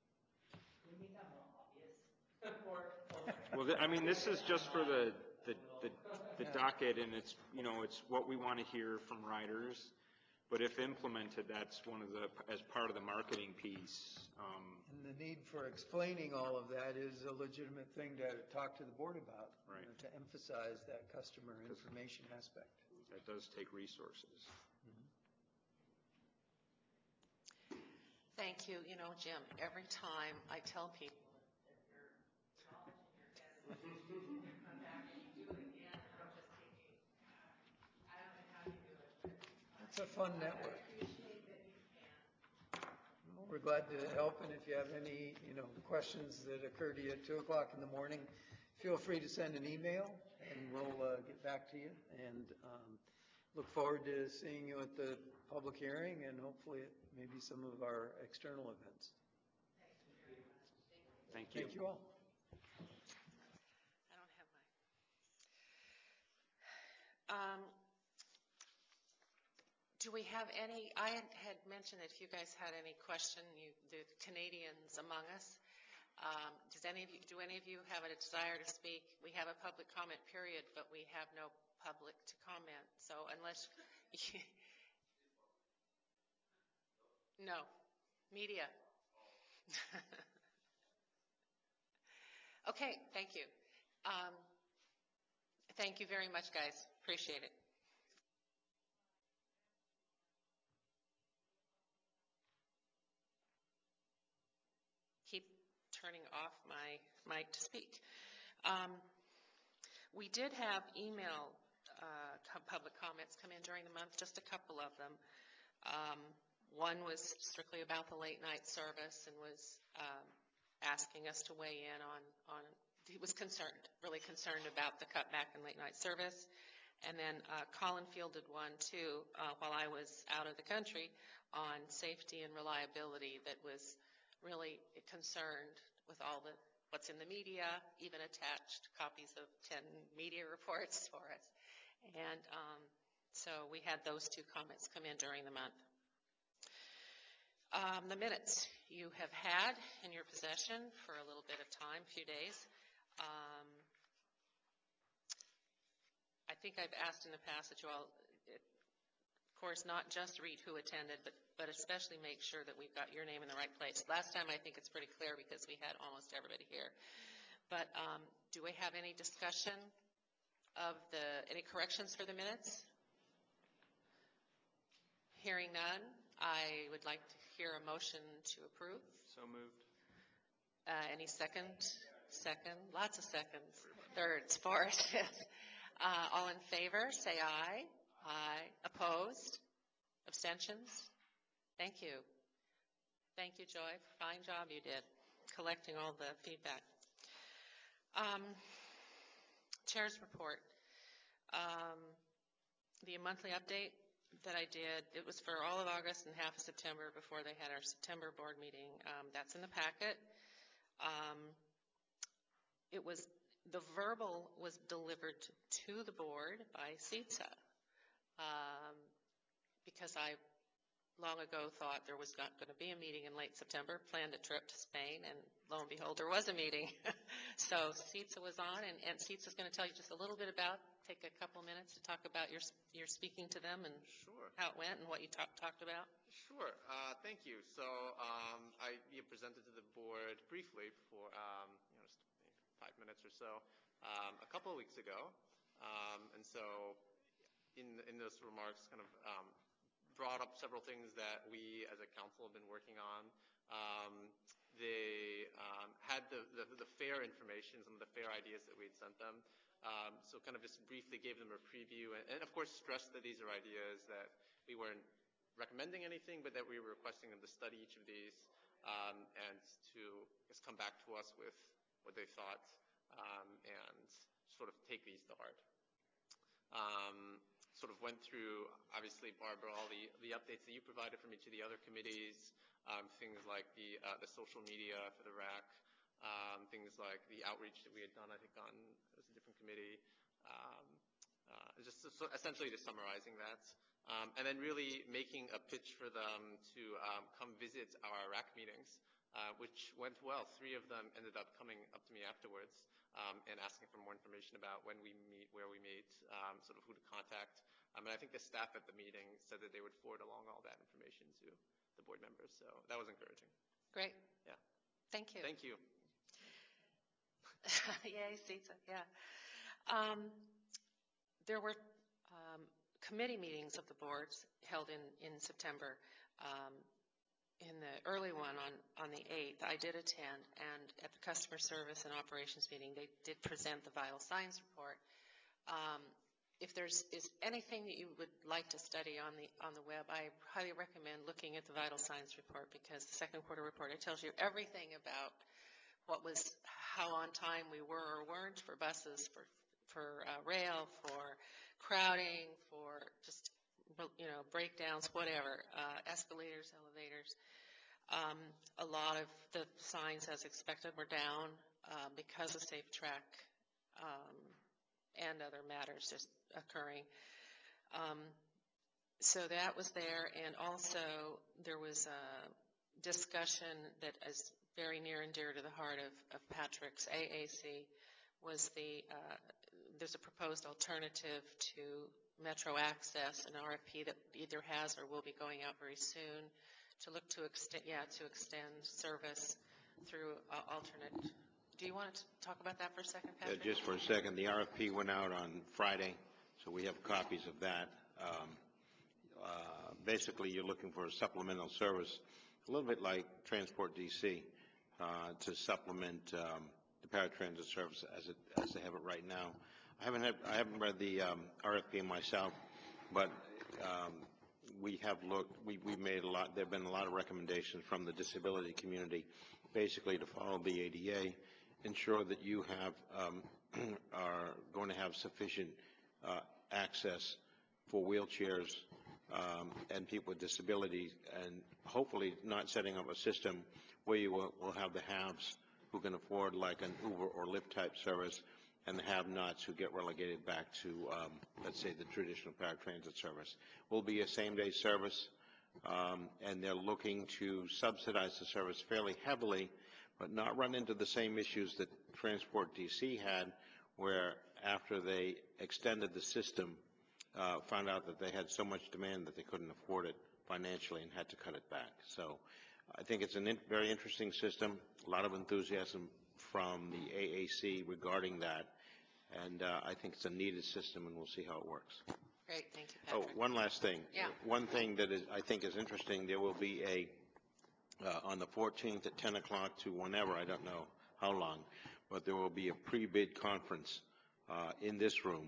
Well, I mean, this is just for the docket, and it's, you know, it's what we want to hear from riders. But if implemented, that's one of the, as part of the marketing piece. And the need for explaining all of that is a legitimate thing to talk to the board about. Right. To emphasize that customer information aspect. That does take resources. Thank you. You know, Jim, every time I tell people that your knowledge in your head is you come back and you do it again, I'm just thinking, I don't know how you do it, but It's a fun network. I appreciate that you can. Well, we're glad to help, and if you have any, questions that occur to you at 2 o'clock in the morning, feel free to send an email, and we'll get back to you. And look forward to seeing you at the public hearing, and hopefully at maybe some of our external events. Thank you. Thank you all. I don't have my. Do we have any, I had mentioned that if you guys had any question, the Canadians among us, do any of you have a desire to speak? We have a public comment period, but we have no public to comment. So unless, no, media. Okay, thank you. Thank you very much, guys. Appreciate it. Keep turning off my mic to speak. We did have email public comments come in during the month, just a couple of them. One was strictly about the late night service and was asking us to weigh in on he was concerned, really concerned about the cutback in late night service. And then Colin fielded one too while I was out of the country on safety and reliability that was really concerned with all what's in the media, even attached copies of 10 media reports for us. And so we had those two comments come in during the month. The minutes you have had in your possession for a little bit of time, a few days. I think I've asked in the past that you all, of course, not just read who attended, but especially make sure that we've got your name in the right place. Last time I think it's pretty clear because we had almost everybody here. But do we have any discussion of any corrections for the minutes? Hearing none, I would like to hear a motion to approve. So moved. Any second? Second? Lots of seconds. Thirds, fourth, fifth. All in favor, say aye. Aye. Opposed? Abstentions? Thank you. Thank you, Joy. Fine job you did collecting all the feedback. Chair's report. The monthly update that I did, it was for all of August and half of September before they had our September board meeting. That's in the packet. The verbal was delivered to the board by CITSA because I long ago thought there was not going to be a meeting in late September, planned a trip to Spain, and lo and behold, there was a meeting. So CITSA was on, and CITSA is going to tell you just a little bit take a couple minutes to talk about your speaking to them and Sure. how it went and what you talked about. Sure. Thank you. So I presented to the board briefly for just 5 minutes or so a couple of weeks ago, and so in those remarks, kind of brought up several things that we as a council have been working on. They had the FAIR information, some of the FAIR ideas that we had sent them. So kind of just briefly gave them a preview, and of course stressed that these are ideas that we weren't recommending anything, but that we were requesting them to study each of these. and to just come back to us with what they thought, and sort of take these to heart. Sort of went through, obviously, Barbara, all the updates that you provided from each of the other committees, things like the social media for the RAC, things like the outreach that we had done, I think, on it was a different committee, just essentially just summarizing that. And then really making a pitch for them to come visit our RAC meetings, which went well. 3 of them ended up coming up to me afterwards and asking for more information about when we meet, where we meet, sort of who to contact. And I think the staff at the meeting said that they would forward along all that information to the board members. So that was encouraging. Great. Yeah. Thank you. Thank you. Yay, CETA, yeah. There were committee meetings of the boards held in September. In the early one on the 8th, I did attend, and at the customer service and operations meeting, they did present the vital signs report. If there's anything that you would like to study on the web, I highly recommend looking at the vital signs report, because the second quarter report, it tells you everything about how on time we were or weren't for buses, for rail, for crowding, for just breakdowns, whatever, escalators, elevators. A lot of the signs, as expected, were down because of Safe Track and other matters just occurring. So that was there, and also there was a discussion that is very near and dear to the heart of Patrick's AAC, was there's a proposed alternative to Metro Access, an RFP that either has or will be going out very soon, to look to extend service through alternate. Do you want to talk about that for a second, Patrick? Just for a second. The RFP went out on Friday, so we have copies of that. Basically, you're looking for a supplemental service, a little bit like Transport DC, to supplement the paratransit service as they have it right now. I haven't read the RFP myself, but we have looked. We've made a lot. There have been a lot of recommendations from the disability community, basically to follow the ADA, ensure that you are going to have sufficient access for wheelchairs and people with disabilities, and hopefully not setting up a system where you will have the haves who can afford like an Uber or Lyft type service, and the have-nots who get relegated back to, let's say, the traditional paratransit service. Will be a same-day service, and they're looking to subsidize the service fairly heavily, but not run into the same issues that Transport DC had, where after they extended the system, found out that they had so much demand that they couldn't afford it financially and had to cut it back. So I think it's a very interesting system, a lot of enthusiasm from the AAC regarding that, and I think it's a needed system, and we'll see how it works. Great, thank you, Patrick. Oh, one last thing. Yeah. One thing that I think is interesting, there will be on the 14th at 10 o'clock to whenever, I don't know how long, but there will be a pre-bid conference in this room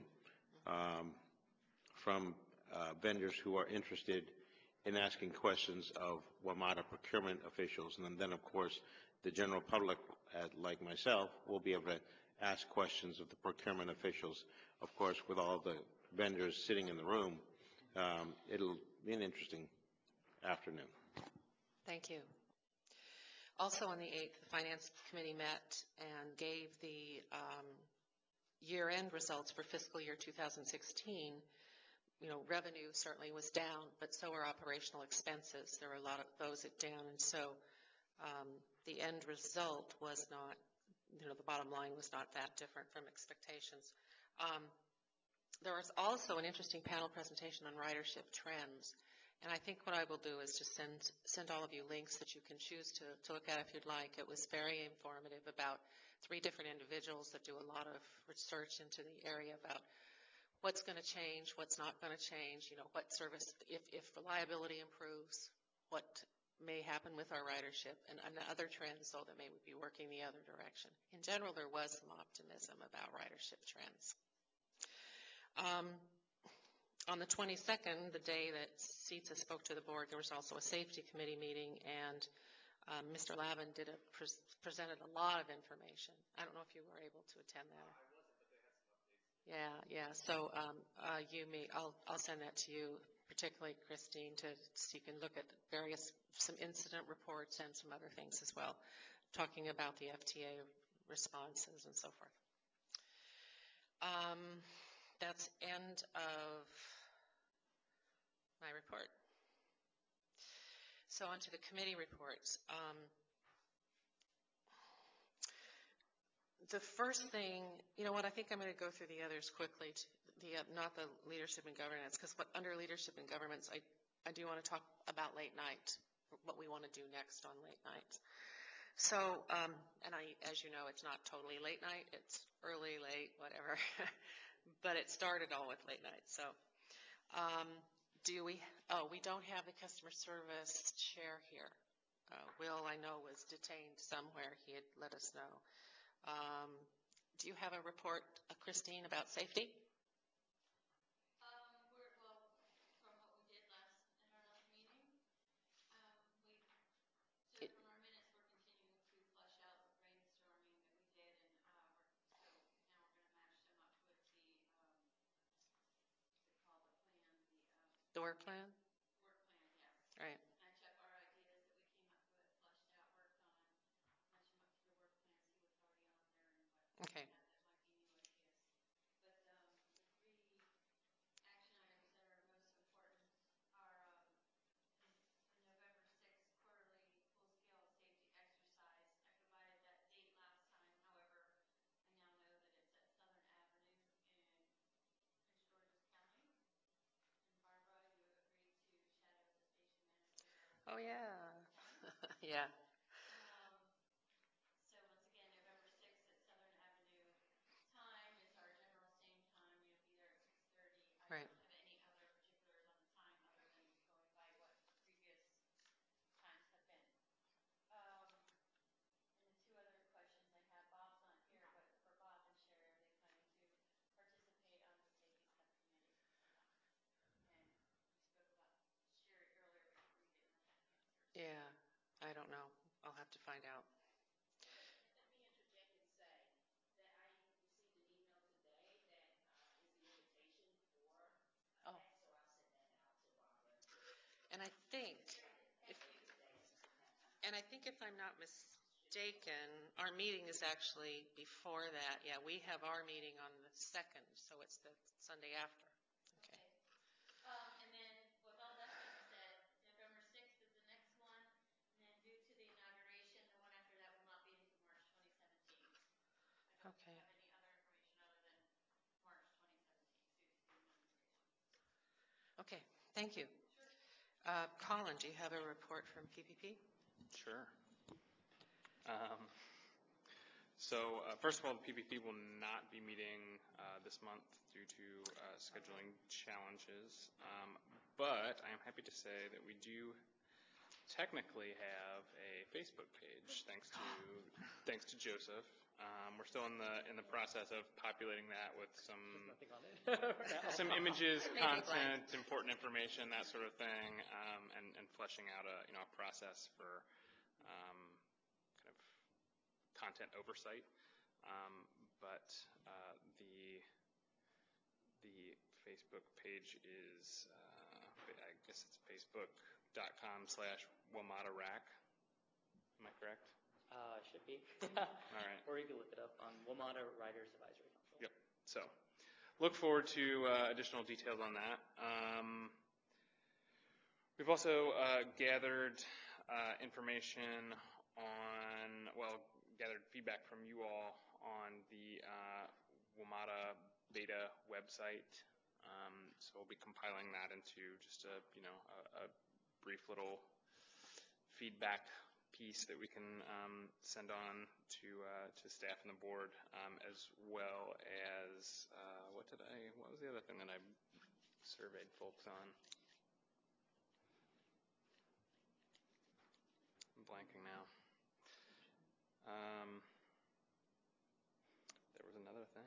from vendors who are interested in asking questions of WMATA procurement officials, and then of course the general public, like myself, will be able to ask questions of the procurement officials. Of course, with all the vendors sitting in the room, it'll be an interesting afternoon. Thank you. Also on the 8th, the Finance Committee met and gave the year-end results for fiscal year 2016. Revenue certainly was down, but so were operational expenses. There were a lot of those down, and so the end result was not, the bottom line was not that different from expectations. There was also an interesting panel presentation on ridership trends, and I think what I will do is just send all of you links that you can choose to look at if you'd like. It was very informative about 3 different individuals that do a lot of research into the area about what's going to change, what's not going to change, what service, if reliability improves, what may happen with our ridership, and other trends, though, that may be working the other direction. In general, there was some optimism about ridership trends. On the 22nd, the day that CETA spoke to the board, there was also a safety committee meeting, and Mr. Lavin presented a lot of information. I don't know if you were able to attend that. I wasn't, but they had some updates. Yeah. So I'll send that to you, particularly Christine, so you can look at some incident reports and some other things as well, talking about the FTA responses and so forth. That's end of my report. So on to the committee reports. The first thing, you know what, I think I'm going to go through the others quickly, not the leadership and governance, because under leadership and governance, I do want to talk about late night, what we want to do next on late nights. So, as you know, it's not totally late night, it's early, late, whatever, but it started all with late night. So, we don't have the customer service chair here. Will, I know, was detained somewhere. He had let us know. Do you have a report, Christine, about safety? The work plan? Work plan, yes. Right. I checked our ideas that we came up with, fleshed out, worked on, matched them up to the work plan, see what's already on there and what that might be new ideas. But the 3 action items that are most important are the November 6th quarterly full-scale safety exercise. I provided that date last time. However, I now know that it's at Southern Avenue in Prince George's County. Barbara, you agreed to shadow the station manager. Oh, yeah. Yeah. So once again, November 6th at Southern Avenue. Time is our general same time. You'll be there at 6:30. I don't have any other particulars on the time other than going by what previous times have been. And the 2 other questions I have, Bob's not here, but for Bob and Sherry, are they planning to participate on the safety subcommittee or not? And you spoke about Sherry earlier, but you didn't get enough answers. Yeah, I don't know. I'll have to find out. Let me interject and say that I received an email today that is the invitation for that, so I'll send that out to Barbara. And I think, if I'm not mistaken, our meeting is actually before that. Yeah, we have our meeting on the 2nd, so it's the Sunday after. Okay. And then with all that being said, November 6th is the next one, and then due to the inauguration, the one after that will not be until March 2017. I don't have any other information other than March 2017 due to the inauguration. Okay, thank you. Sure. Colin, do you have a report from PPP? Sure. So first of all, the PPP will not be meeting this month due to scheduling challenges, but I am happy to say that we do technically have a Facebook page, thanks to Joseph. We're still in the process of populating that with some images, content, important information, that sort of thing, and fleshing out a process for kind of content oversight. But the Facebook page is I guess it's facebook.com/WMATA-RAC. Am I correct? Should be. All right. Or you can look it up on WMATA Riders Advisory Council. Yep. So look forward to additional details on that. We've also gathered information gathered feedback from you all on the WMATA beta website. So we'll be compiling that into just a brief little feedback piece that we can send on to staff and the board, as well as what was the other thing that I surveyed folks on? I'm blanking now. There was another thing.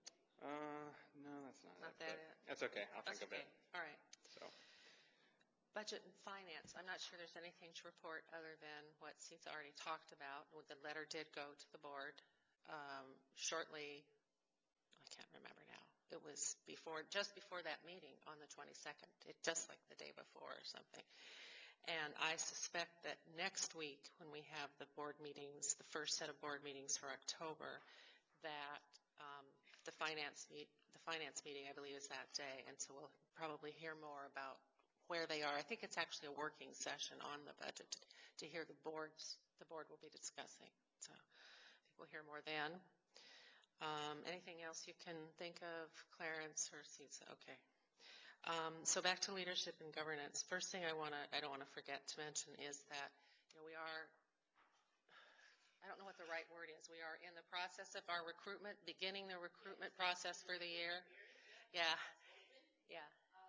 No, that's not it. Not that it? That's okay. I'll think of it. All right. So, Budget and finance, I'm not sure there's anything to report other than what Cete's already talked about. The letter did go to the board shortly, I can't remember now. It was just before that meeting on the 22nd, just like the day before or something. And I suspect that next week, when we have the board meetings, the first set of board meetings for October, that the finance meeting, I believe, is that day. And so we'll probably hear more about where they are. I think it's actually a working session on the budget to hear the board will be discussing. So I think we'll hear more then. Anything else you can think of, Clarence or Ceta? Okay. So back to leadership and governance. First thing I don't want to forget to mention is that we are, I don't know what the right word is. We are in the process of our recruitment, beginning the recruitment process for the year. Yeah. Yeah.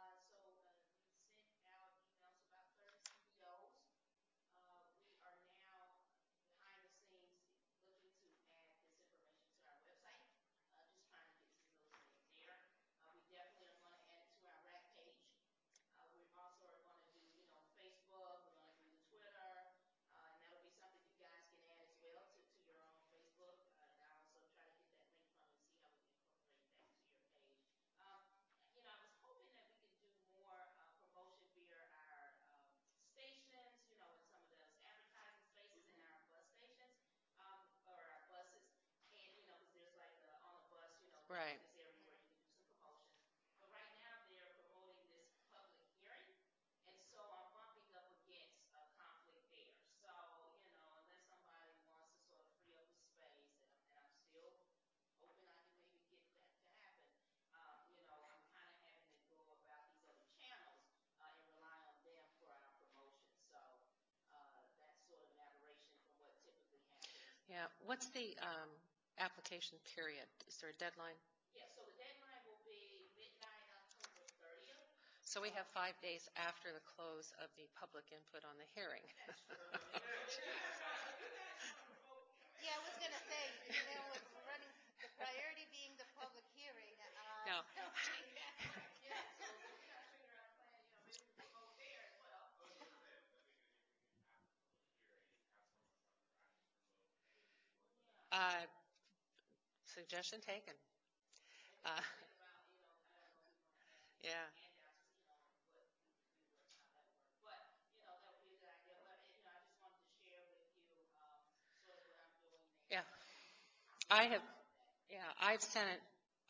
Right. Yeah. What's the application period? Is there a deadline? Yeah, so the deadline will be midnight October 30th. So we have 5 days after the close of the public input on the hearing. Yeah, I was going to say, with running, the priority being the public hearing. No. Suggestion taken. Yeah. Yeah. I've sent it,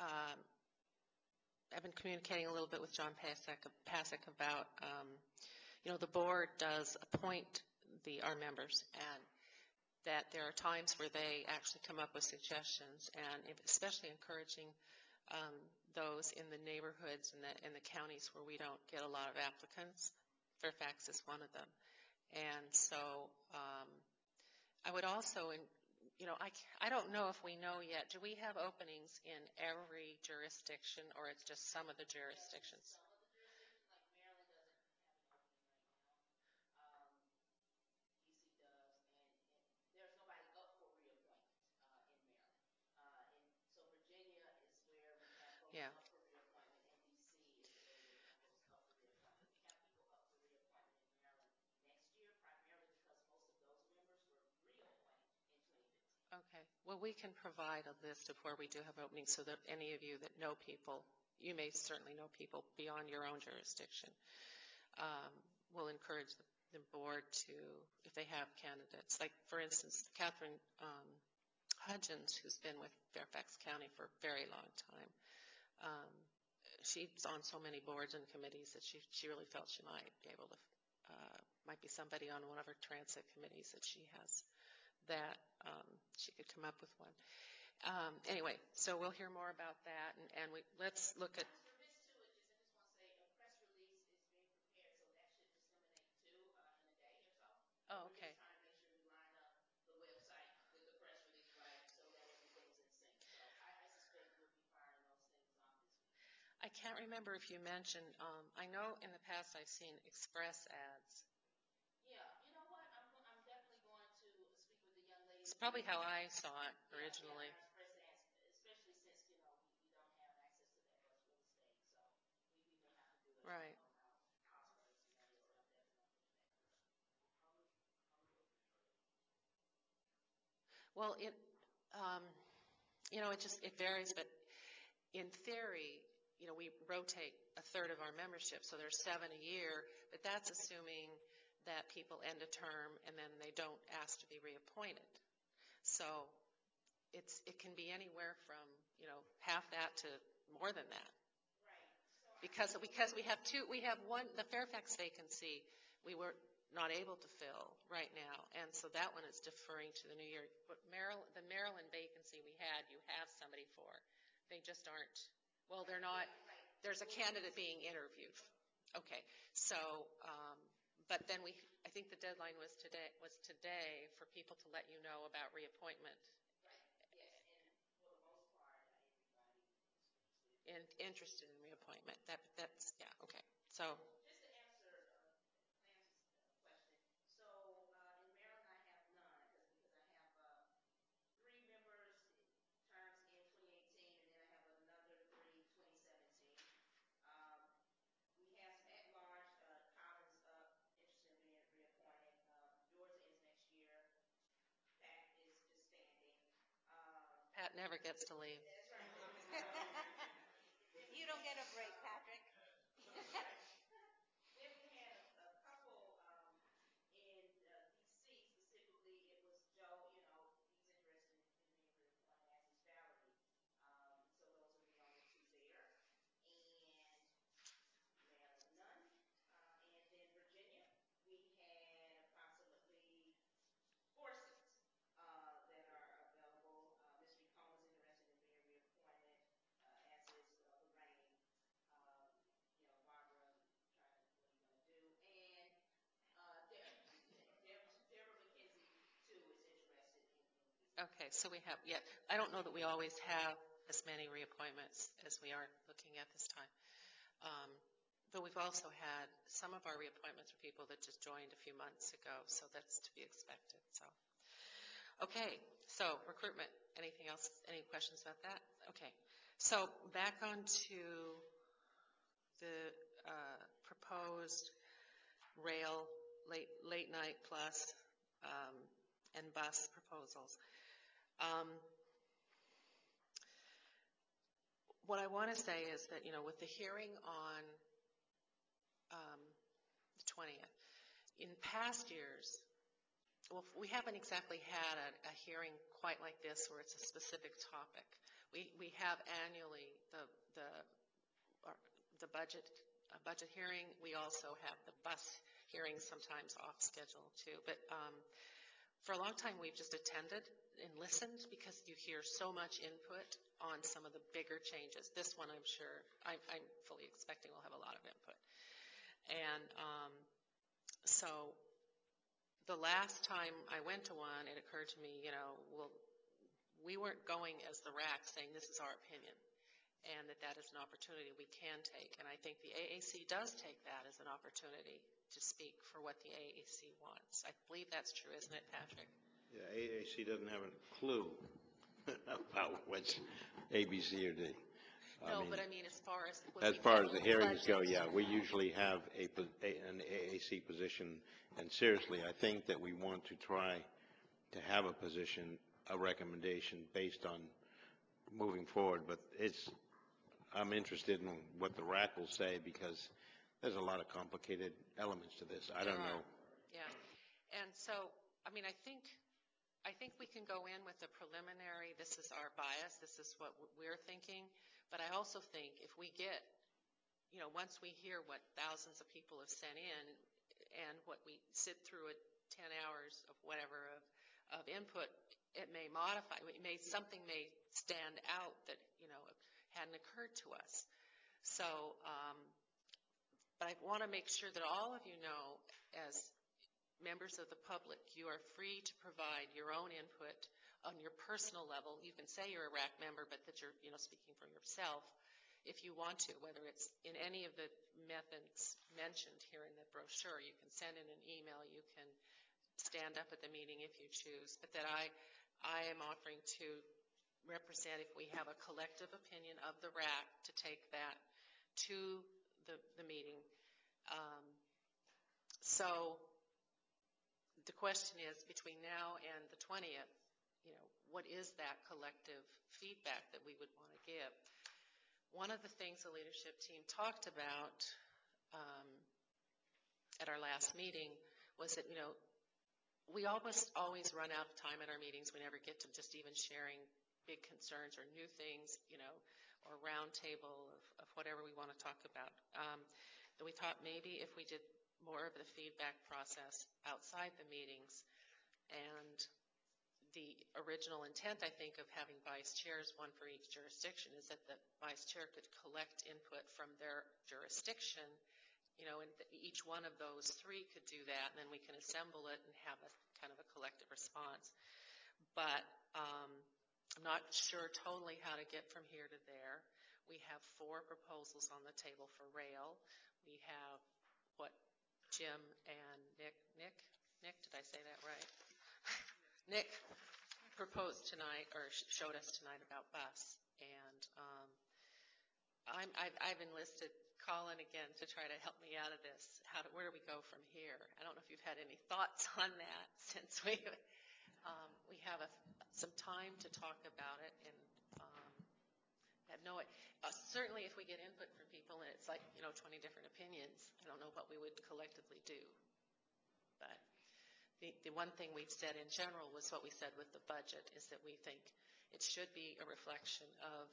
I've been communicating a little bit with John Pasek about, the board does appoint our members, and that there are times where they actually come up with suggestions, and especially encouraging those in the neighborhoods and the counties where we don't get a lot of applicants. Fairfax is one of them. And so I would also, I don't know if we know yet, do we have openings in every jurisdiction, or it's just some of the jurisdictions? Yeah. Okay. Well, we can provide a list of where we do have openings so that any of you that know people, you may certainly know people beyond your own jurisdiction, will encourage the board to, if they have candidates. Like, for instance, Catherine Hudgens, who's been with Fairfax County for a very long time, she's on so many boards and committees that she really felt she might be able to, might be somebody on one of her transit committees that she has, that she could come up with one. Anyway, so we'll hear more about that, and let's look at. Oh, okay. I can't remember if you mentioned, I know in the past I've seen express ads. Yeah, you know what, I'm definitely going to speak with the young lady. It's probably how I saw it originally. Yeah, express ads, especially since, we don't have access to that bus real estate, so we may have to do it. Right. Well, it varies, but in theory, we rotate a third of our membership, so there's 7 a year, but that's assuming that people end a term and then they don't ask to be reappointed. So it can be anywhere from, half that to more than that. Because we have one, the Fairfax vacancy, we were not able to fill right now, and so that one is deferring to the new year. But the Maryland vacancy we had, you have somebody for. They just aren't, well, they're not, there's a candidate being interviewed. Okay, so, but then I think the deadline was today for people to let you know about reappointment. And interested in reappointment. That's yeah, okay. So Just to answer Lance's question, so in Maryland I have none because I have 3 members terms in 2018, and then I have another 3 2017. We have some at large. Collins interested in being reappointed. Yours ends next year. Pat is standing. Pat never gets to leave. That's right. You don't get a break, Patrick. Then we had a couple in D.C. specifically. It was Joe. He's interested in being reappointed, as is Valerie. So those are the only 2 there. And Maryland, none. And then Virginia, we had approximately 4 seats that are available. Ms. Ricone is interested in being reappointed, as is Lorraine. Barbara, trying to, what are you going to do? And Deborah McKenzie, too, is interested in. Okay, so we have, I don't know that we always have as many reappointments as we are looking at this time. But we've also had some of our reappointments for people that just joined a few months ago, so that's to be expected. So, okay, so recruitment. Anything else? Any questions about that? Okay, so back on to the proposed rail late night plus and bus proposals. What I want to say is that, with the hearing on the 20th, in past years, well, we haven't exactly had a hearing quite like this where it's a specific topic. We have annually the budget hearing. We also have the bus hearing, sometimes off schedule too. But for a long time, we've just attended and listened because you hear so much input on some of the bigger changes. This one, I'm sure, I'm fully expecting will have a lot of input. And so the last time I went to one, it occurred to me, we weren't going as the RAC saying this is our opinion and that is an opportunity we can take. And I think the AAC does take that as an opportunity to speak for what the AAC wants. I believe that's true, isn't it, Patrick? Yeah, AAC doesn't have a clue about what's A, B, C, or D. No, but I mean, as far as the hearings go, yeah, we usually have an AAC position, and seriously, I think that we want to try to have a position, a recommendation based on moving forward, but I'm interested in what the RAC will say because there's a lot of complicated elements to this. I don't know. Yeah, and so, I mean, I think we can go in with a preliminary, this is our bias, this is what we're thinking, but I also think if we get, once we hear what thousands of people have sent in and what we sit through 10 hours of whatever of input, it may modify, something may stand out that, hadn't occurred to us. So, but I want to make sure that all of you know, as members of the public, you are free to provide your own input on your personal level. You can say you're a RAC member, but that you're, speaking for yourself if you want to, whether it's in any of the methods mentioned here in the brochure. You can send in an email, you can stand up at the meeting if you choose, but that I am offering to represent, if we have a collective opinion of the RAC, to take that to the meeting. So the question is, between now and the 20th, what is that collective feedback that we would want to give? One of the things the leadership team talked about at our last meeting was that, we almost always run out of time at our meetings. We never get to just even sharing big concerns or new things, or round table of whatever we want to talk about. And we thought maybe if we did more of the feedback process outside the meetings, and the original intent, I think, of having vice chairs, one for each jurisdiction, is that the vice chair could collect input from their jurisdiction, and each one of those three could do that, and then we can assemble it and have a kind of a collective response. But I'm not sure totally how to get from here to there. We have 4 proposals on the table for rail. We have what Jim and Nick, did I say that right? Nick proposed tonight, or showed us tonight, about bus. And I've enlisted Colin again to try to help me out of this. Where do we go from here? I don't know if you've had any thoughts on that since we have some time to talk about it, and have certainly if we get input from people and it's like 20 different opinions, I don't know what we would collectively do. But the one thing we've said in general was what we said with the budget, is that we think it should be a reflection of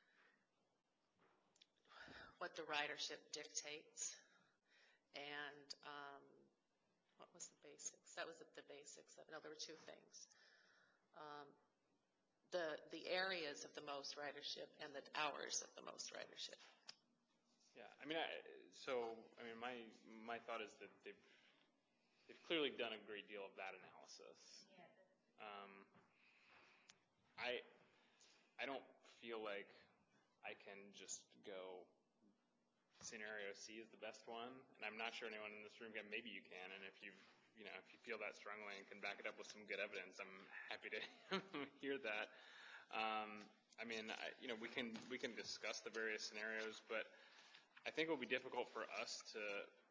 what the ridership dictates. And what was the basics? That was the basics of it. No, there were 2 things. The areas of the most ridership and the hours of the most ridership. Yeah, my thought is that they've clearly done a great deal of that analysis. I don't feel like I can just go scenario C is the best one, and I'm not sure anyone in this room can. Maybe you can, and if you feel that strongly and can back it up with some good evidence, I'm happy to hear that. We can discuss the various scenarios, but I think it will be difficult for us to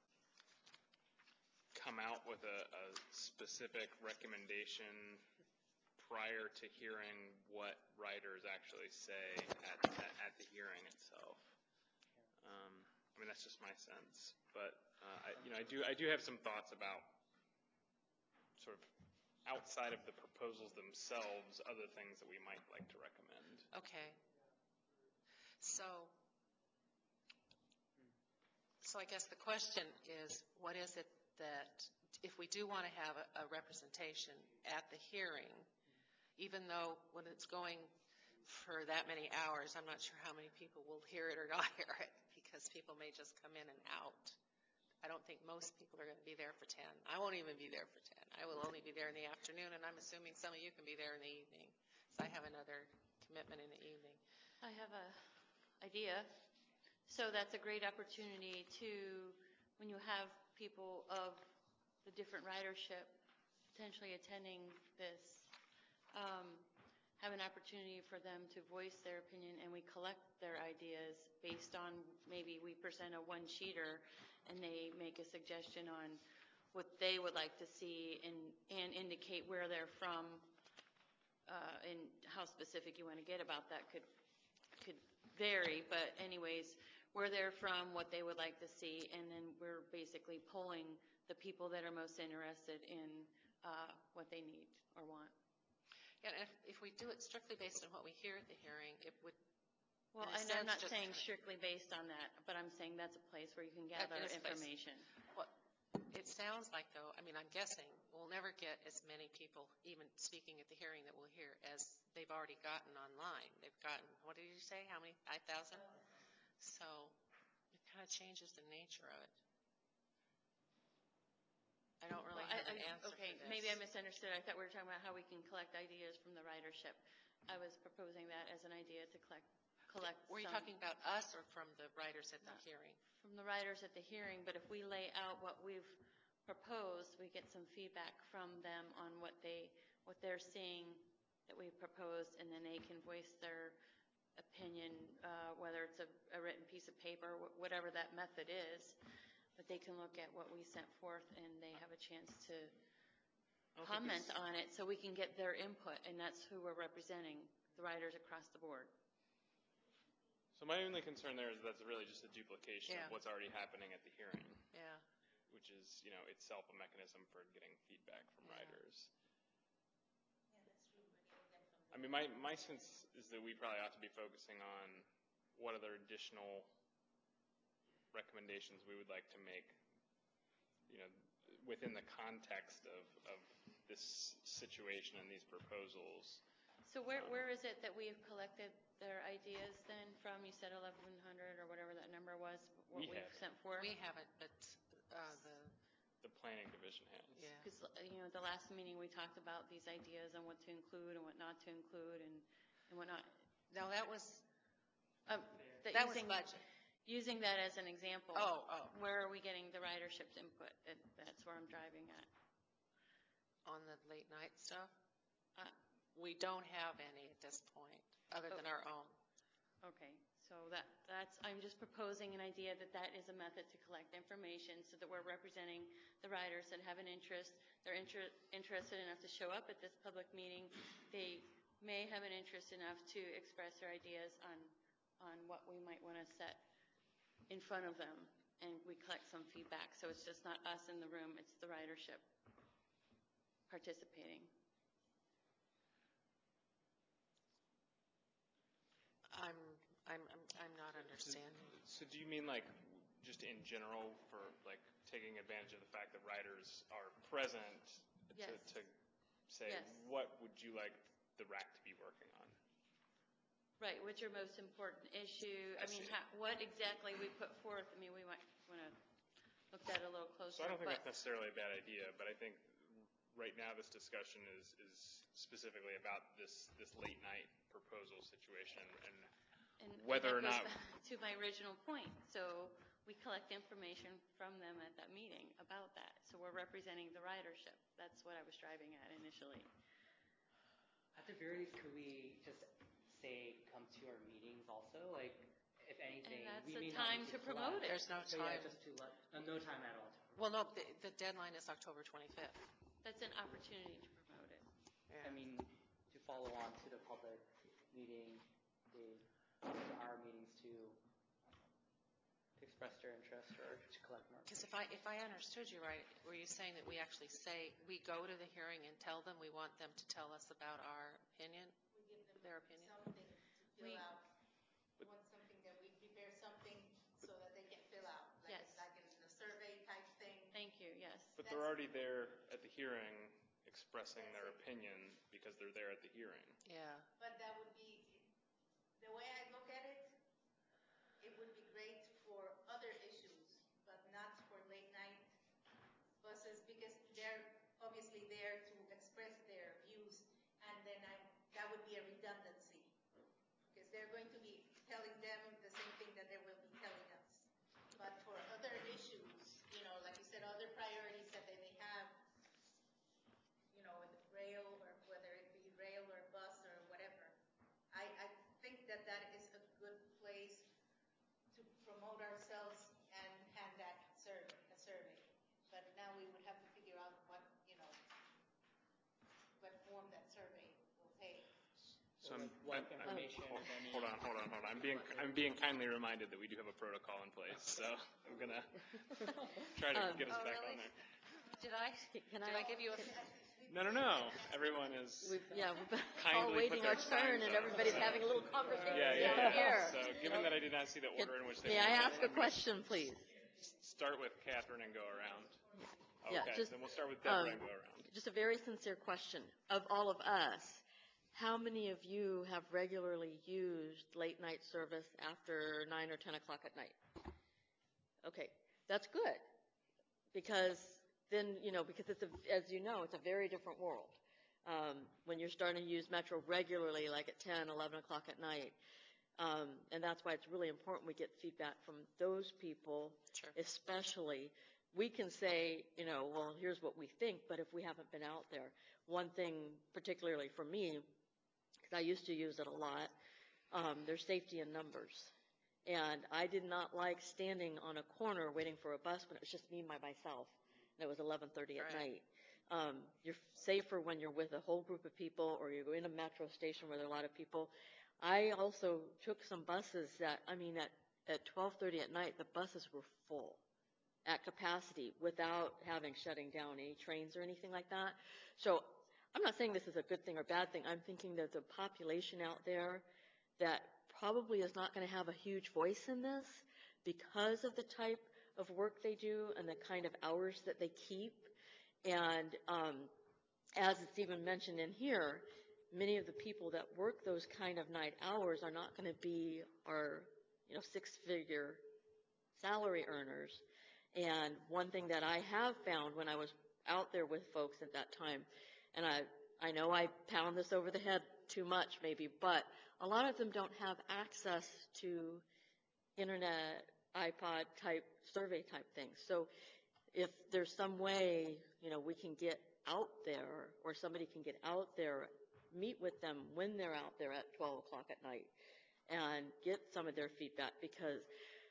come out with a specific recommendation prior to hearing what riders actually say at the hearing itself. That's just my sense, but I do have some thoughts about sort of outside of the proposals themselves, other things that we might like to recommend. Okay. So I guess the question is, what is it that, if we do want to have a representation at the hearing, even though when it's going for that many hours, I'm not sure how many people will hear it or not hear it, because people may just come in and out. I don't think most people are going to be there for 10. I won't even be there for 10. I will only be there in the afternoon, and I'm assuming some of you can be there in the evening. So I have another commitment in the evening. I have an idea. So that's a great opportunity to, when you have people of the different ridership potentially attending this, have an opportunity for them to voice their opinion, and we collect their ideas based on, maybe we present a one-sheeter and they make a suggestion on what they would like to see, and indicate where they're from, and how specific you want to get about that could vary, but anyways, where they're from, what they would like to see, and then we're basically polling the people that are most interested in what they need or want. Yeah, and if we do it strictly based on what we hear at the hearing, it would, well, and I'm not saying strictly based on that, but I'm saying that's a place where you can gather information. It sounds like, though, I'm guessing we'll never get as many people even speaking at the hearing that we'll hear as they've already gotten online. They've gotten, what did you say, how many, 5,000? So it kind of changes the nature of it. I don't really have an answer okay, for this. Maybe I misunderstood. I thought we were talking about how we can collect ideas from the ridership. I was proposing that as an idea to collect. Were you talking about us or from the writers at the hearing? From the writers at the hearing, but if we lay out what we've proposed, we get some feedback from them on what they're seeing that we've proposed, and then they can voice their opinion, whether it's a written piece of paper, whatever that method is. But they can look at what we sent forth, and they have a chance to comment on it so we can get their input, and that's who we're representing, the riders across the board. So my only concern there is that's really just a duplication Yeah. of what's already happening at the hearing, Yeah. which is, itself a mechanism for getting feedback from riders. I mean, my sense is that we probably ought to be focusing on what other additional recommendations we would like to make, within the context of this situation and these proposals. So where is it that we've collected their ideas then from? You said 1,100 or whatever that number was, what We we've have it. sent forth? We haven't, but The planning division has. yeah. Because, the last meeting, we talked about these ideas on what to include and what not to include and whatnot. No, that was That that was using- budget. Using that as an example. Oh. Where are we getting the ridership's input? That's where I'm driving at. On the late night stuff? Uh, We don't have any at this point, other than our own. Okay, so I'm just proposing an idea that is a method to collect information so that we're representing the riders that have an interest. They're interested enough to show up at this public meeting. They may have an interest enough to express their ideas on what we might want to set in front of them, and we collect some feedback. So it's just not us in the room, it's the ridership participating. I'm not understanding. So do you mean just in general for taking advantage of the fact that riders are present Yes. to say, Yes. what would you like the RAC to be working on? Right, what's your most important issue? I I mean, see. what exactly we put forth, I mean, we might want to look at it a little closer. So I don't think but- that's necessarily a bad idea, but I think right now this discussion is specifically about this late night proposal situation and and whether or that not. goes back to my original point. So we collect information from them at that meeting about that. So we're representing the ridership. That's what I was driving at initially. At the very least, could we just say, come to our meetings also? If anything, And that's we the may not time need to promote it. There's no So time. yeah, just no time at all. Well, no, the deadline is October 25th. That's an opportunity to promote it. I mean, to follow on to the public meeting, to our meetings to express their interest or to collect more. Because if I understood you right, were you saying that we actually say, we go to the hearing and tell them we want them to tell us about our opinion? We give them Their opinion? something to fill We- out. We want something that we prepare something so that they can fill out. Yes. Like in a survey type thing. Thank you, yes. But they're already there at the hearing expressing their opinion because they're there at the hearing. Yeah. But that would be, the way I look at it, it would be great for other issues, but not for late night buses, because they're obviously there to express their views, and then that would be a redundancy, because they're going to be telling them the same thing that they will be telling us. But for other issues, like you said, other priorities that they may have, with rail, or whether it be rail or bus or whatever, I think that is a good place to promote ourselves and have that survey. But now we would have to figure out what form that survey will take. So What information, hold on. I'm being kindly reminded that we do have a protocol in place, so I'm gonna try to get us Oh, back really? on there. Did I give you a? No. Everyone is We've been all kindly waiting put our their turn, signs and up. everybody's having a little conversation Yeah. down here. So given that I did not see the order in which they. May I ask a I'm gonna question, please? Start with Catherine and go around. Yeah, Okay, just, then we'll start with Deborah and go around. Just a very sincere question. Of all of us, how many of you have regularly used late night service after 9 or 10 o'clock at night? Okay, that's good. Because then, because it's as you know, it's a very different world. When you're starting to use Metro regularly, like at 10, 11 o'clock at night. And that's why it's really important we get feedback from those people, Sure. especially. We can say, well, here's what we think, but if we haven't been out there, one thing particularly for me, because I used to use it a lot, there's safety in numbers. And I did not like standing on a corner waiting for a bus when it was just me by myself. And it was 11:30 at Right. night. You're safer when you're with a whole group of people or you're in a metro station where there are a lot of people. I also took some buses that, I mean, at 12:30 at night, the buses were full at capacity without having shutting down any trains or anything like that. So I'm not saying this is a good thing or bad thing. I'm thinking there's a population out there that probably is not going to have a huge voice in this because of the type of work they do and the kind of hours that they keep. And as it's even mentioned in here, many of the people that work those kind of night hours are not going to be our, six-figure salary earners. And one thing that I have found when I was out there with folks at that time, and I know I pound this over the head too much maybe, but a lot of them don't have access to internet, iPod type, survey type things. So if there's some way, we can get out there or somebody can get out there, meet with them when they're out there at 12 o'clock at night and get some of their feedback because,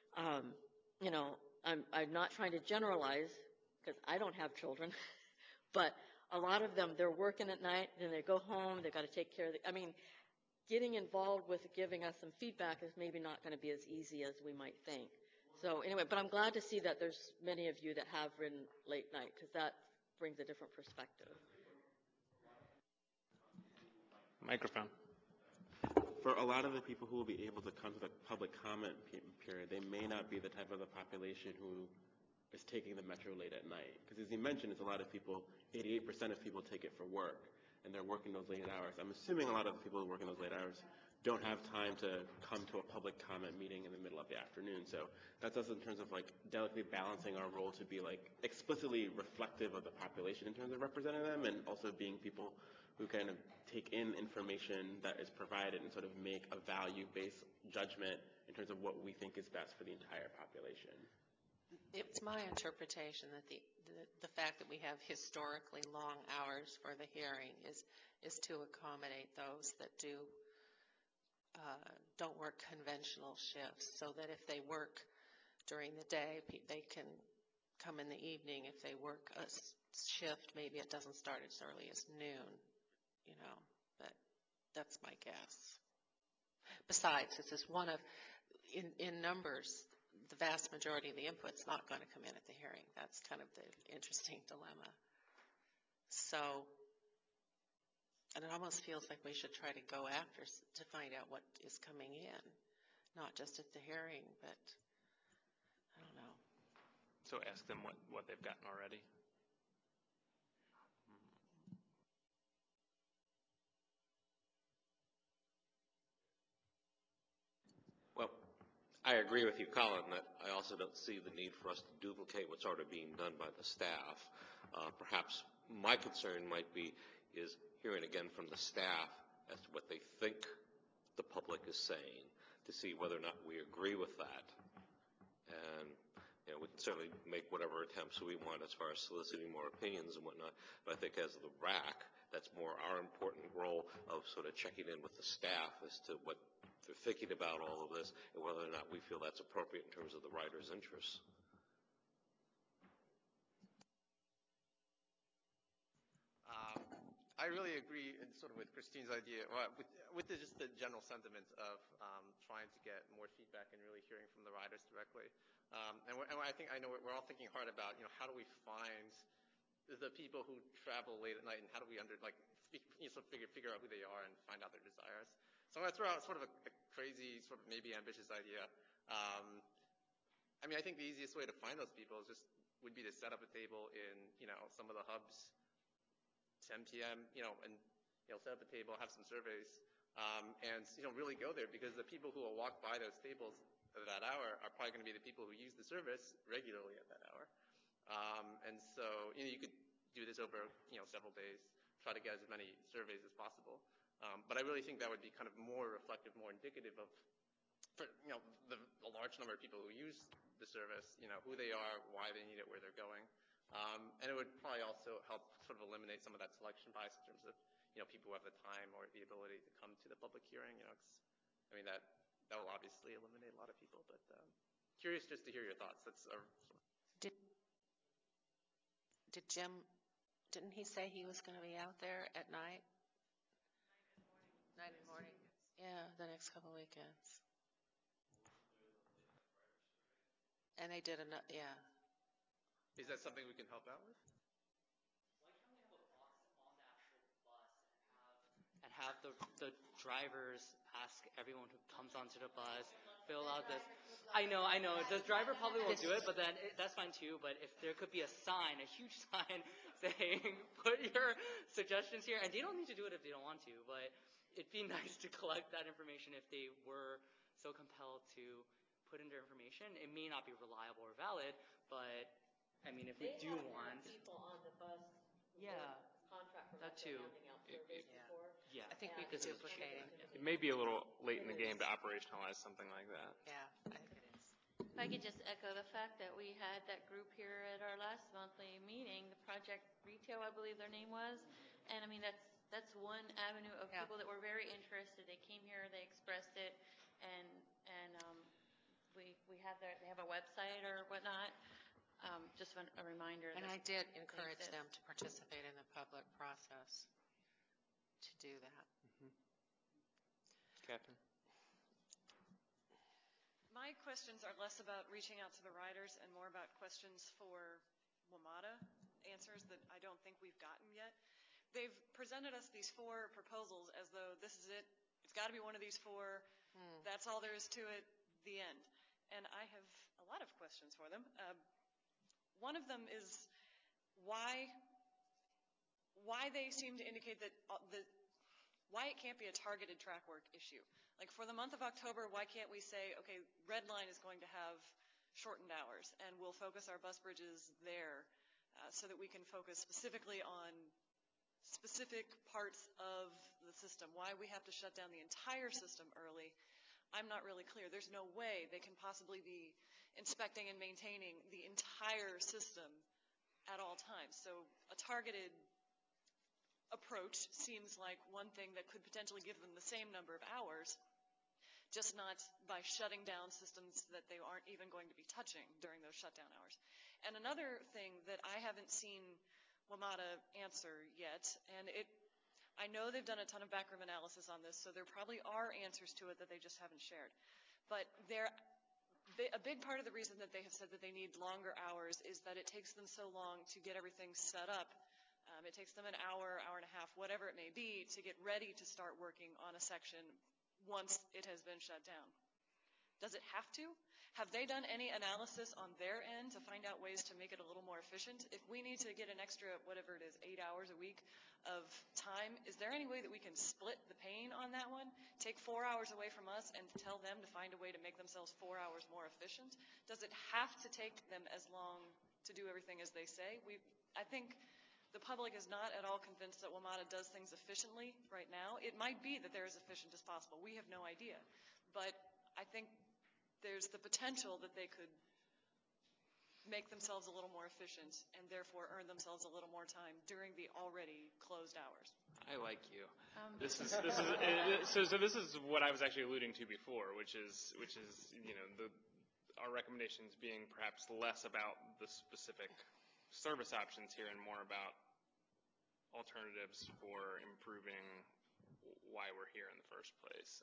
I'm not trying to generalize because I don't have children, but a lot of them, they're working at night and they go home, they've got to take care of getting involved with giving us some feedback is maybe not going to be as easy as we might think. So anyway, but I'm glad to see that there's many of you that have ridden late night because that brings a different perspective. Microphone. For a lot of the people who will be able to come to the public comment period, they may not be the type of the population who is taking the metro late at night. Because as you mentioned, it's a lot of people, 88% of people take it for work, and they're working those late hours. I'm assuming a lot of the people who are working those late hours don't have time to come to a public comment meeting in the middle of the afternoon. So that's us in terms of delicately balancing our role to be explicitly reflective of the population in terms of representing them and also being people who kind of take in information that is provided and sort of make a value-based judgment in terms of what we think is best for the entire population. It's my interpretation that the fact that we have historically long hours for the hearing is to accommodate those that don't work conventional shifts, so that if they work during the day, they can come in the evening. If they work a shift, maybe it doesn't start as early as noon, but that's my guess. Besides, this is one of, in numbers, the vast majority of the input's not going to come in at the hearing. That's kind of the interesting dilemma. So, and it almost feels like we should try to go after to find out what is coming in, not just at the hearing, but I don't know. So ask them what they've gotten already. Well, I agree with you, Colin, that I also don't see the need for us to duplicate what's already being done by the staff. Perhaps my concern might be is hearing again from the staff as to what they think the public is saying to see whether or not we agree with that. And we can certainly make whatever attempts we want as far as soliciting more opinions and whatnot, but I think as the RAC, that's more our important role of sort of checking in with the staff as to what they're thinking about all of this and whether or not we feel that's appropriate in terms of the writer's interests. I really agree sort of with Christine's idea, with just the general sentiment of trying to get more feedback and really hearing from the writers directly. And I think I know we're all thinking hard about, how do we find the people who travel late at night and how do we figure out who they are and find out their desires. So I'm going to throw out sort of a crazy, sort of maybe ambitious idea. I think the easiest way to find those people would be to set up a table in, some of the hubs, 10 p.m., and set up a table, have some surveys, and really go there because the people who will walk by those tables at that hour are probably going to be the people who use the service regularly at that hour. And so you could do this over several days, try to get as many surveys as possible. But I really think that would be kind of more reflective, more indicative of the large number of people who use the service, who they are, why they need it, where they're going. And it would probably also help sort of eliminate some of that selection bias in terms of, people who have the time or the ability to come to the public hearing. That will obviously eliminate a lot of people, but curious just to hear your thoughts. Did Jim Didn't he say he was going to be out there at night? Night and morning. Yeah, the next couple of weekends. And they did enough, yeah. Is that something we can help out with? And have the drivers ask everyone who comes onto the bus, fill out this. I know. The driver probably won't do it, but then that's fine too. But if there could be a sign, a huge sign saying, put your suggestions here, and they don't need to do it if they don't want to, but it'd be nice to collect that information if they were so compelled to put in their information. It may not be reliable or valid, but I mean, if we do want. People on the bus. Yeah. Contract for That too. handing out surveys before. Yeah. I think we could duplicate it. It may be a little late in the game to operationalize something like that. Yeah, I think it is. If I could just echo the fact that we had that group here at our last monthly meeting, the Project Retail, I believe their name was. And I mean, that's one avenue of Yeah. people that were very interested. They came here, they expressed it, and we have they have a website or whatnot. Just a reminder. And that I did they encourage exist. them to participate in the public process to do that. Captain? My questions are less about reaching out to the riders and more about questions for WMATA, answers that I don't think we've gotten yet. They've presented us these 4 proposals as though this is it. It's got to be one of these 4. That's all there is to it, the end. And I have a lot of questions for them. One of them is why they seem to indicate that why it can't be a targeted track work issue. Like for the month of October, why can't we say, okay, Red Line is going to have shortened hours, and we'll focus our bus bridges there so that we can focus specifically on specific parts of the system. Why we have to shut down the entire system early, I'm not really clear. There's no way they can possibly be inspecting and maintaining the entire system at all times. So a targeted approach seems like one thing that could potentially give them the same number of hours, just not by shutting down systems that they aren't even going to be touching during those shutdown hours. And another thing that I haven't seen WMATA answer yet, and I know they've done a ton of backroom analysis on this, so there probably are answers to it that they just haven't shared. But a big part of the reason that they have said that they need longer hours is that it takes them so long to get everything set up. It takes them an hour, hour and a half, whatever it may be, to get ready to start working on a section once it has been shut down. Does it have to? Have they done any analysis on their end to find out ways to make it a little more efficient? If we need to get an extra, whatever it is, 8 hours a week of time, is there any way that we can split the pain on that one? Take 4 hours away from us and tell them to find a way to make themselves 4 hours more efficient? Does it have to take them as long to do everything as they say? I think the public is not at all convinced that WMATA does things efficiently right now. It might be that they're as efficient as possible. We have no idea. But I think there's the potential that they could make themselves a little more efficient and therefore earn themselves a little more time during the already closed hours. I like you. This is so this is what I was actually alluding to before, which is our recommendations being perhaps less about the specific service options here and more about alternatives for improving why we're here in the first place.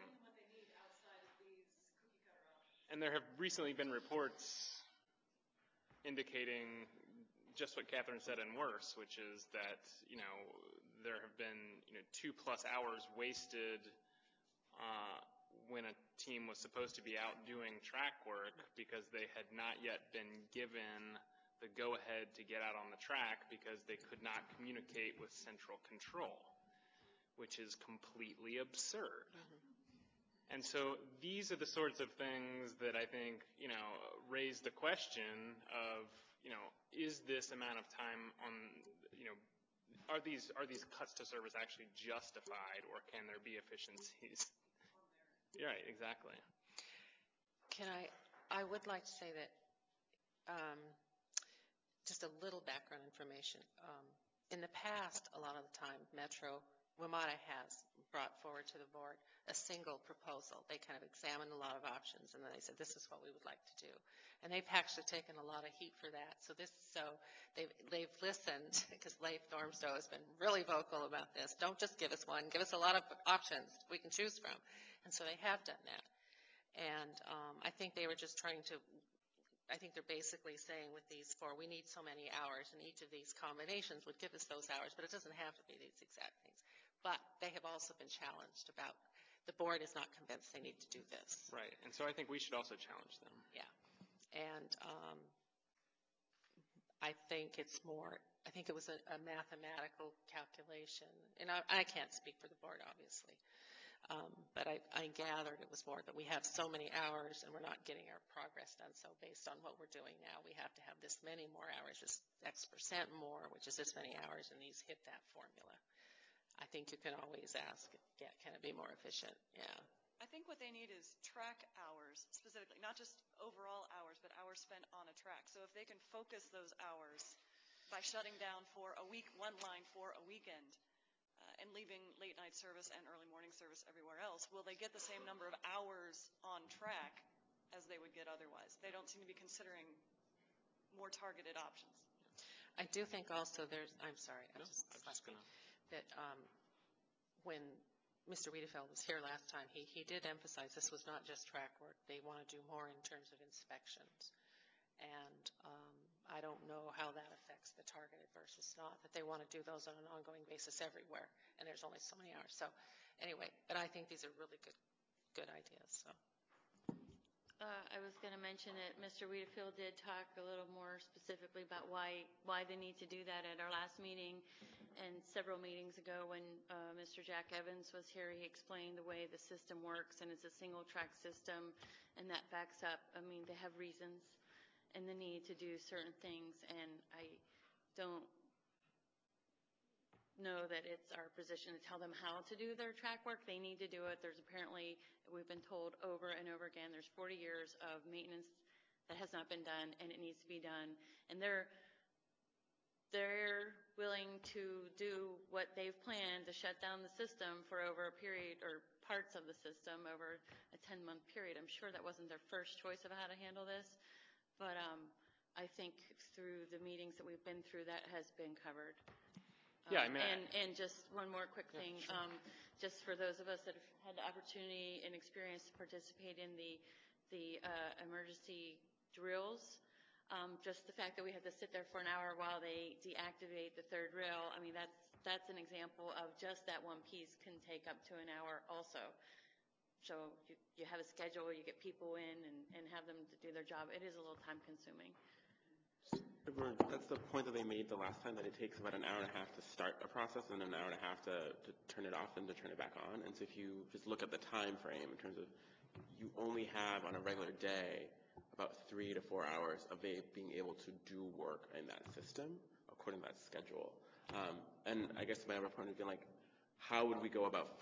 And there have recently been reports indicating just what Catherine said and worse, which is that, there have been, 2+ hours wasted when a team was supposed to be out doing track work because they had not yet been given the go-ahead to get out on the track because they could not communicate with central control, which is completely absurd. And so these are the sorts of things that I think, raise the question of, is this amount of time on, are these cuts to service actually justified, or can there be efficiencies? Right, exactly. I would like to say that, just a little background information. In the past, a lot of the time, WMATA has brought forward to the board a single proposal. They kind of examined a lot of options, and then they said, this is what we would like to do. And they've actually taken a lot of heat for that. So they've listened, because Leif Normstow has been really vocal about this. Don't just give us one, give us a lot of options we can choose from. And so they have done that. And I think they were just trying to, I think they're basically saying with these four, we need so many hours, and each of these combinations would give us those hours, but it doesn't have to be these exact things. But they have also been challenged about, the board is not convinced they need to do this. Right, and so I think we should also challenge them. Yeah. And I think it's more, I think it was a mathematical calculation. And I can't speak for the board, obviously. But I gathered it was more that we have so many hours and we're not getting our progress done. So based on what we're doing now, we have to have this many more hours, just X% more, which is this many hours, and these hit that formula. I think you can always ask, can it be more efficient? Yeah. I think what they need is track hours specifically, not just overall hours, but hours spent on a track. So if they can focus those hours by shutting down for a week, one line for a weekend, and leaving late night service and early morning service everywhere else, will they get the same number of hours on track as they would get otherwise? They don't seem to be considering more targeted options. I do think also there's, I'm sorry, that when Mr. Wiedefeld was here last time, he did emphasize this was not just track work. They want to do more in terms of inspections. And I don't know how that affects the targeted versus not, that they want to do those on an ongoing basis everywhere, and there's only so many hours. So anyway, but I think these are really good ideas. So. I was going to mention that Mr. Wiedefeld did talk a little more specifically about why they need to do that at our last meeting. And several meetings ago when Mr. Jack Evans was here, he explained the way the system works, and it's a single track system, and that backs up. I mean, they have reasons and the need to do certain things, and I don't know that it's our position to tell them how to do their track work. They need to do it. There's apparently, we've been told over and over again, there's 40 years of maintenance that has not been done, and it needs to be done. And they're willing to do what they've planned to shut down the system for over a period, or parts of the system over a 10-month period. I'm sure that wasn't their first choice of how to handle this, but I think through the meetings that we've been through, that has been covered. Yeah, I mean, and just one more quick thing, sure. Just for those of us that have had the opportunity and experience to participate in the emergency drills, just the fact that we have to sit there for an hour while they deactivate the third rail, I mean, that's an example of just that one piece can take up to an hour also. So you have a schedule, you get people in and have them to do their job. It is a little time consuming. That's the point that they made the last time, that it takes about an hour and a half to start a process and an hour and a half to turn it off and to turn it back on. And so if you just look at the time frame in terms of, you only have on a regular day about 3 to 4 hours of being able to do work in that system according to that schedule. And I guess my other point would be like, how would we go about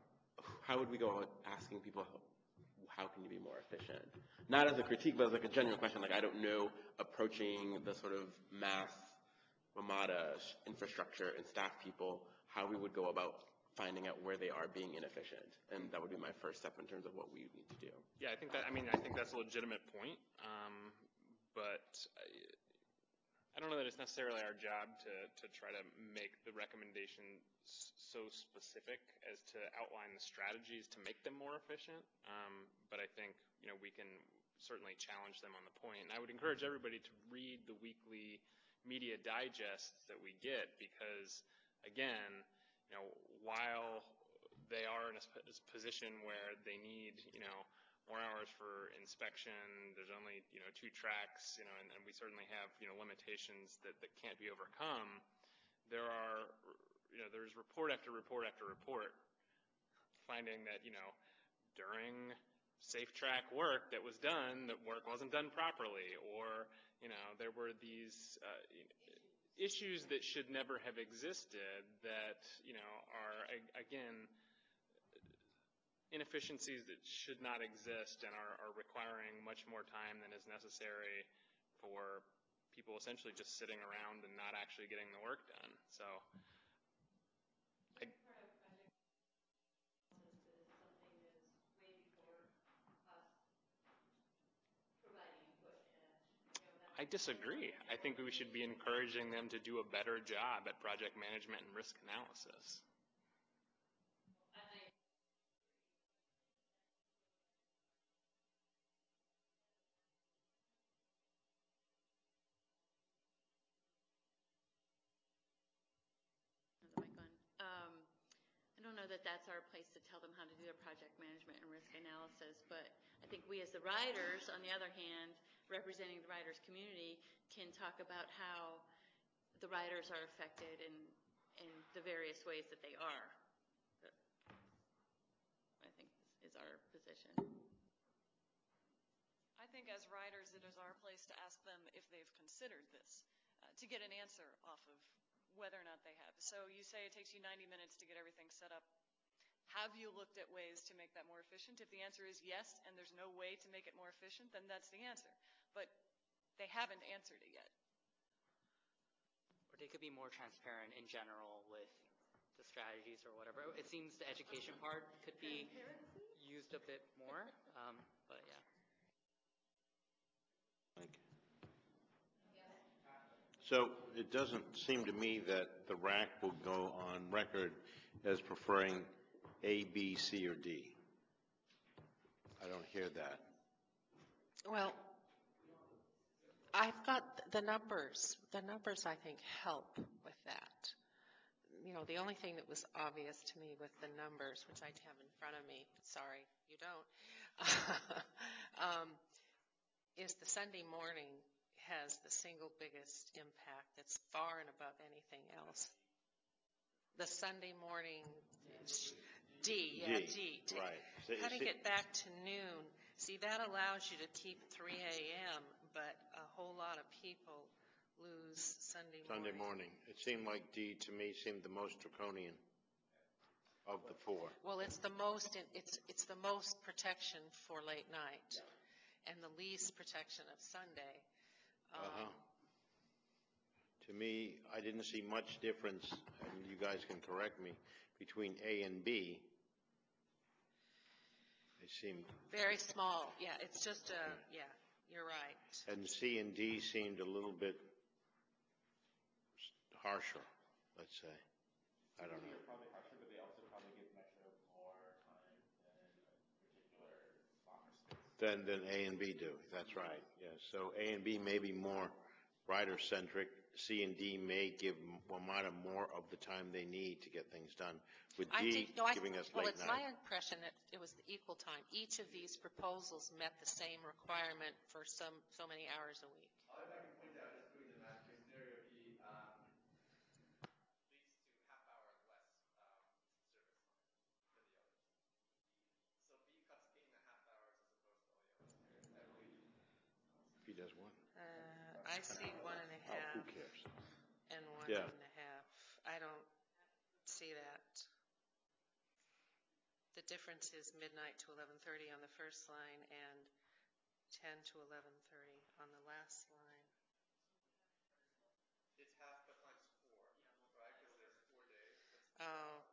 asking people how can you be more efficient? Not as a critique, but as like a genuine question. Like, I don't know, approaching the sort of mass WMATA infrastructure and staff people, how we would go about finding out where they are being inefficient. And that would be my first step in terms of what we need to do. Yeah, I think that's a legitimate point. But I don't know that it's necessarily our job to try to make the recommendation so specific as to outline the strategies to make them more efficient. But I think, we can certainly challenge them on the point. And I would encourage everybody to read the weekly media digests that we get, because, again, while they are in a position where they need, more hours for inspection, there's only, 2 tracks, and we certainly have, limitations that can't be overcome. There's report after report after report finding that, during safe track work that was done, that work wasn't done properly, or, there were these issues that should never have existed that, are, again, inefficiencies that should not exist and are requiring much more time than is necessary for people essentially just sitting around and not actually getting the work done. So I disagree. I think we should be encouraging them to do a better job at project management and risk analysis. Has the mic on? I don't know that that's our place to tell them how to do their project management and risk analysis, but I think we as the riders, on the other hand, representing the riders community, can talk about how the riders are affected in the various ways that they are. I think is our position. I think as riders, it is our place to ask them if they've considered this, to get an answer off of whether or not they have. So you say it takes you 90 minutes to get everything set up. Have you looked at ways to make that more efficient? If the answer is yes, and there's no way to make it more efficient, then that's the answer. But they haven't answered it yet. Or they could be more transparent in general with the strategies or whatever. It seems the education part could be used a bit more, but yeah. So it doesn't seem to me that the RAC will go on record as preferring A, B, C, or D. I don't hear that. Well, I've got the numbers. The numbers, I think, help with that. You know, the only thing that was obvious to me with the numbers, which I have in front of me, sorry, you don't, is the Sunday morning has the single biggest impact that's far and above anything else. The Sunday morning, D. Right. Cutting it back to noon, see, that allows you to keep 3 a.m., but a whole lot of people lose Sunday morning. It seemed like D, to me, seemed the most draconian of the four. Well, it's the most protection for late night, and the least protection of Sunday. To me, I didn't see much difference, and you guys can correct me, between A and B. They seemed very small. Yeah, it's just yeah, you're right. And C and D seemed a little bit harsher, let's say. I don't know. They're probably harsher, but they also probably give Metro more time in a particular spot or space. Than A and B do. That's right. Yeah. So A and B may be more rider-centric. C and D may give WMATA more of the time they need to get things done. With D giving us late night. Well, it's my impression that it was the equal time. Each of these proposals met the same requirement for so many hours a week. If I can point out, just doing the math here, scenario B leads to half-hour less service time than the others. So B cuts 8.5 hours as opposed to all the others, I believe. B does what? I see 1.5. Oh, who cares? And 1.5. I don't see that. The difference is midnight to 11:30 on the first line and 10 to 11:30 on the last line. It's half but times 4, right? Because there's 4 days. Oh.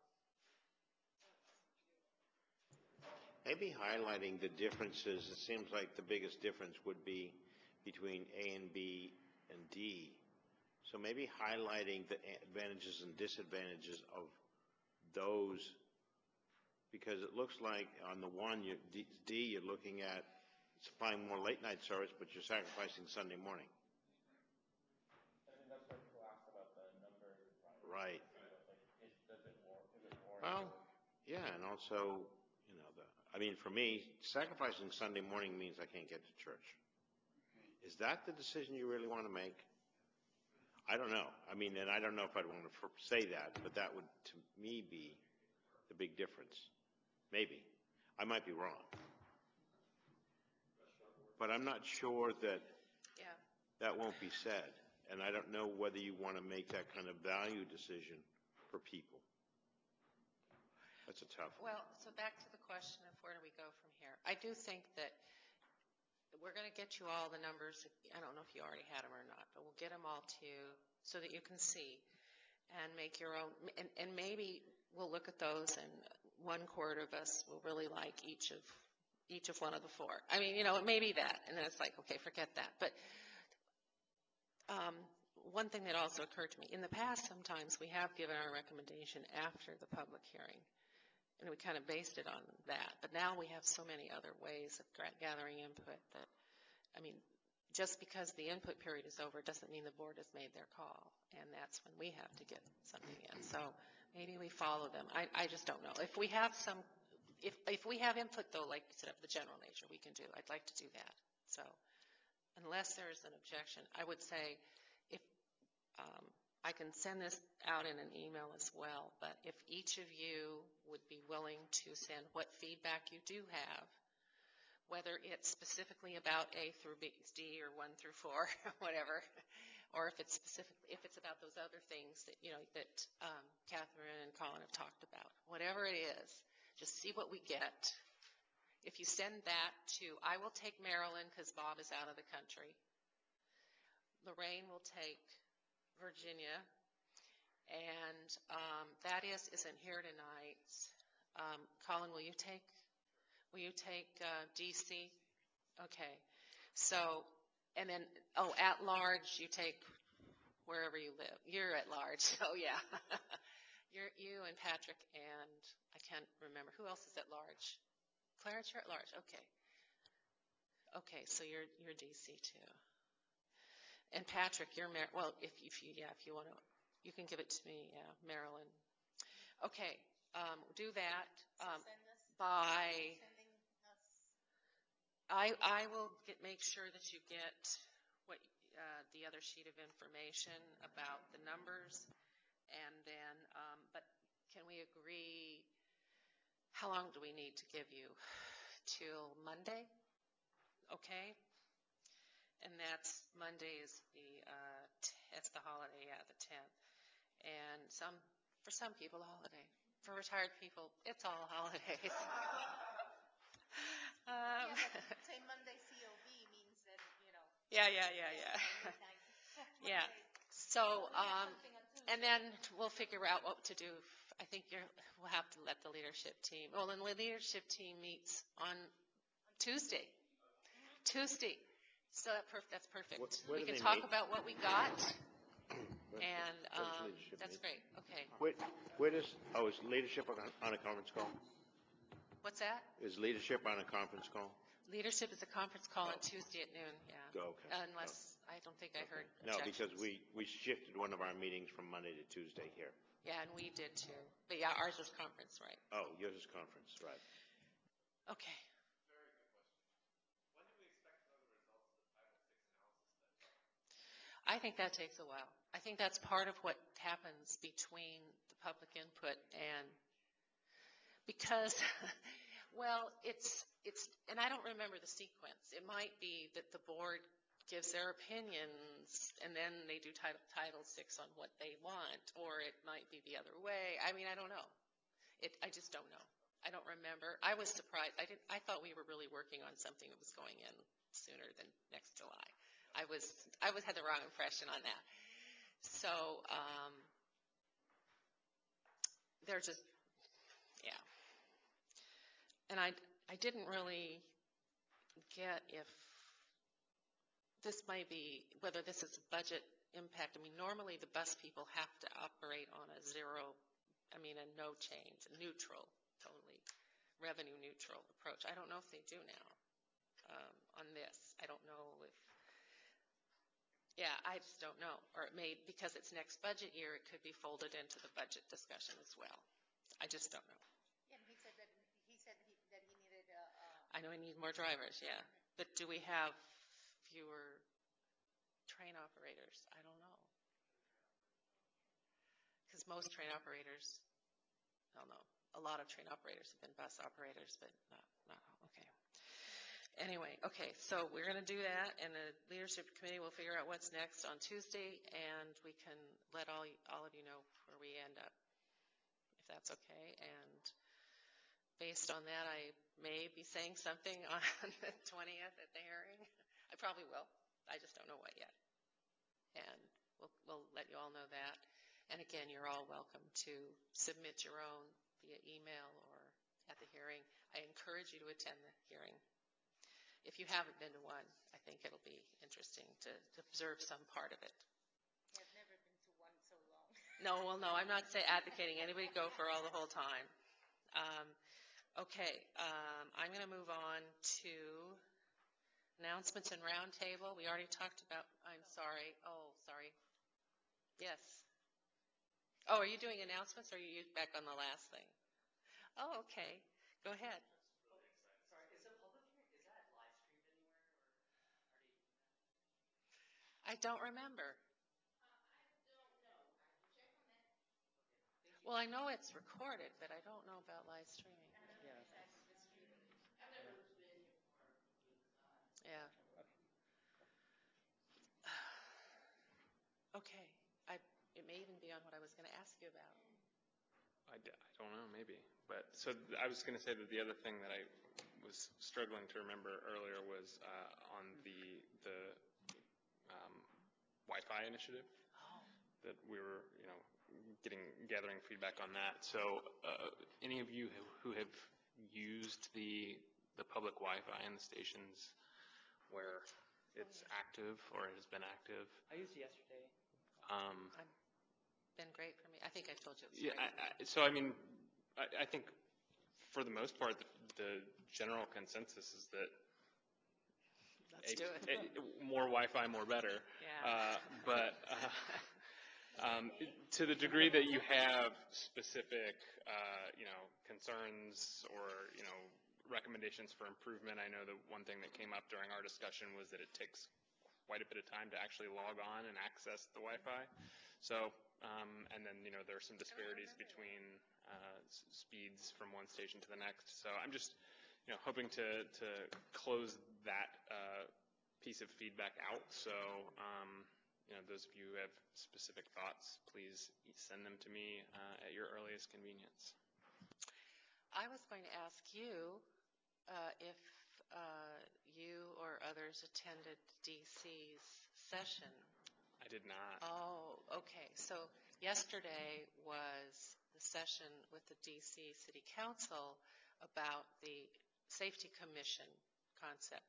Maybe highlighting the differences, it seems like the biggest difference would be between A and B and D. So maybe highlighting the advantages and disadvantages of those, because it looks like on the one, D, you're looking at supplying more late night service, but you're sacrificing Sunday morning. I think that's why people ask about the number. Right. Is it more? Well, yeah, and also, you know, for me, sacrificing Sunday morning means I can't get to church. Is that the decision you really want to make? I don't know. And I don't know if I'd want to say that, but that would, to me, be the big difference. Maybe. I might be wrong. But I'm not sure that that won't be said. And I don't know whether you want to make that kind of value decision for people. That's a tough one. Well, so back to the question of where do we go from here? I do think that we're going to get you all the numbers. I don't know if you already had them or not, but we'll get them all to you so that you can see and make your own. And maybe we'll look at those, and 1/4 of us will really like each of one of the four. It may be that, and then it's like, okay, forget that. But One thing that also occurred to me, in the past, sometimes we have given our recommendation after the public hearing, and we kind of based it on that. But now we have so many other ways of gathering input that, I mean, just because the input period is over doesn't mean the board has made their call, and that's when we have to get something in. So maybe we follow them. I just don't know. If we have some, if we have input, though, like you said, of the general nature, we can do. I'd like to do that. So unless there's an objection, I would say if I can send this out in an email as well, but if each of you would be willing to send what feedback you do have, whether it's specifically about A through D or 1 through 4, whatever, or if it's about those other things that, you know, that Catherine and Colin have talked about, whatever it is, just see what we get. If you send that to, I will take Maryland because Bob is out of the country. Lorraine will take Virginia, and Thaddeus isn't here tonight. Colin, will you take DC? Okay. So, and then, at large, you take wherever you live. You're at large, so yeah. You and Patrick and I can't remember. Who else is at large? Clarence, you're at large. Okay. Okay, so you're DC too. And Patrick, you're well, if you want to, you can give it to me. Yeah, Maryland. Okay, do that. By. I will make sure that you get what the other sheet of information about the numbers, and then. But can we agree? How long do we need to give you? Till Monday? Okay. And that's Monday is it's the holiday, yeah, the 10th. And for some people, a holiday. For retired people, it's all holidays. Yeah, but say Monday COV means that, you know. Yeah. Yeah. So, and then we'll figure out what to do. I think we'll have to let the leadership team. Well, and the leadership team meets on Tuesday. So that's perfect. We can talk about what we got, and that's great. Okay. Is leadership on a conference call? What's that? Is leadership on a conference call? Leadership is a conference call on Tuesday at noon, yeah. Okay. Unless, I don't think I heard No, objections. because we shifted one of our meetings from Monday to Tuesday here. Yeah, and we did too. But yeah, ours is conference, right? Oh, yours is conference, right. Okay. I think that takes a while. I think that's part of what happens between the public input and because, well, it's, and I don't remember the sequence. It might be that the board gives their opinions and then they do Title VI on what they want, or it might be the other way. I mean, I don't know. I just don't know. I don't remember. I was surprised. I thought we were really working on something that was going in sooner than next July. I had the wrong impression on that. So they're just, yeah. And I didn't really get if this might be, whether this is a budget impact. I mean, normally the bus people have to operate on a no change, a neutral, totally revenue neutral approach. I don't know if they do now on this. I don't know if. Yeah, I just don't know. Or it may, because it's next budget year, it could be folded into the budget discussion as well. I just don't know. Yeah, and he said that he needed I know we need more drivers, yeah. But do we have fewer train operators? I don't know. Because most train operators, I don't know. A lot of train operators have been bus operators, but not okay. Anyway, okay, so we're going to do that, and the leadership committee will figure out what's next on Tuesday, and we can let all of you know where we end up, if that's okay. And based on that, I may be saying something on the 20th at the hearing. I probably will. I just don't know what yet. And we'll let you all know that. And again, you're all welcome to submit your own via email or at the hearing. I encourage you to attend the hearing. If you haven't been to one, I think it'll be interesting to observe some part of it. I've never been to one so long. No, well, no, I'm not advocating anybody go for all the whole time. Okay, I'm going to move on to announcements and roundtable. We already talked about, I'm sorry. Oh, sorry. Yes. Oh, are you doing announcements, or are you back on the last thing? Oh, okay. Go ahead. Sorry, is the public hearing, is that live streamed anywhere, or I don't remember. Well, I know it's recorded, but I don't know about live streaming. Yeah. Okay. It may even be on what I was going to ask you about. I don't know, maybe. But so I was going to say that the other thing that I was struggling to remember earlier was on the Wi-Fi initiative. That we were, gathering feedback on that. So any of you who have used the public Wi-Fi in the stations where it's active or it has been active? I used it yesterday. Been great for me. I think I told you. So, I think for the most part, the general consensus is that let's do it. More Wi-Fi, more better. Yeah. But to the degree that you have specific, concerns or, recommendations for improvement, I know that one thing that came up during our discussion was that it takes quite a bit of time to actually log on and access the Wi-Fi. So, and then, there are some disparities between speeds from one station to the next. So I'm just, hoping to close that piece of feedback out. So, those of you who have specific thoughts, please send them to me at your earliest convenience. I was going to ask you if you or others attended DC's session. I did not. Oh, okay. So yesterday was the session with the DC City Council about the Safety Commission concept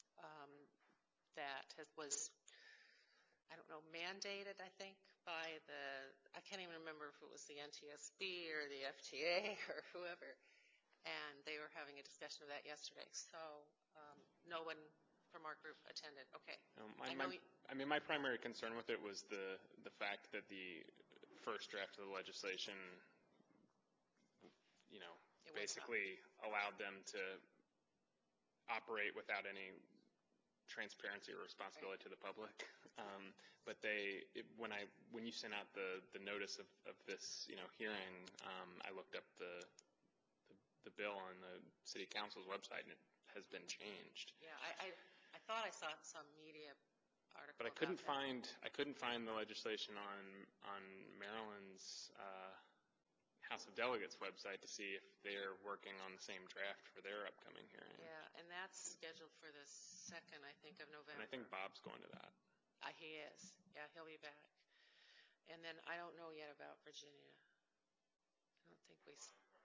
that was, I don't know, mandated, I think, by I can't even remember if it was the NTSB or the FTA or whoever, and they were having a discussion of that yesterday. So no one from our group attended. Okay. My primary concern with it was the fact that the first draft of the legislation, basically allowed them to operate without any transparency or responsibility to the public. But when you sent out the notice of this, hearing, I looked up the bill on the City Council's website, and it has been changed. Yeah, I thought I saw some media article. But I couldn't find the legislation on Maryland's House of Delegates website to see if they're working on the same draft for their upcoming hearing. Yeah, and that's scheduled for the 2nd, I think, of November. And I think Bob's going to that. He is. Yeah, he'll be back. And then I don't know yet about Virginia. I don't think we...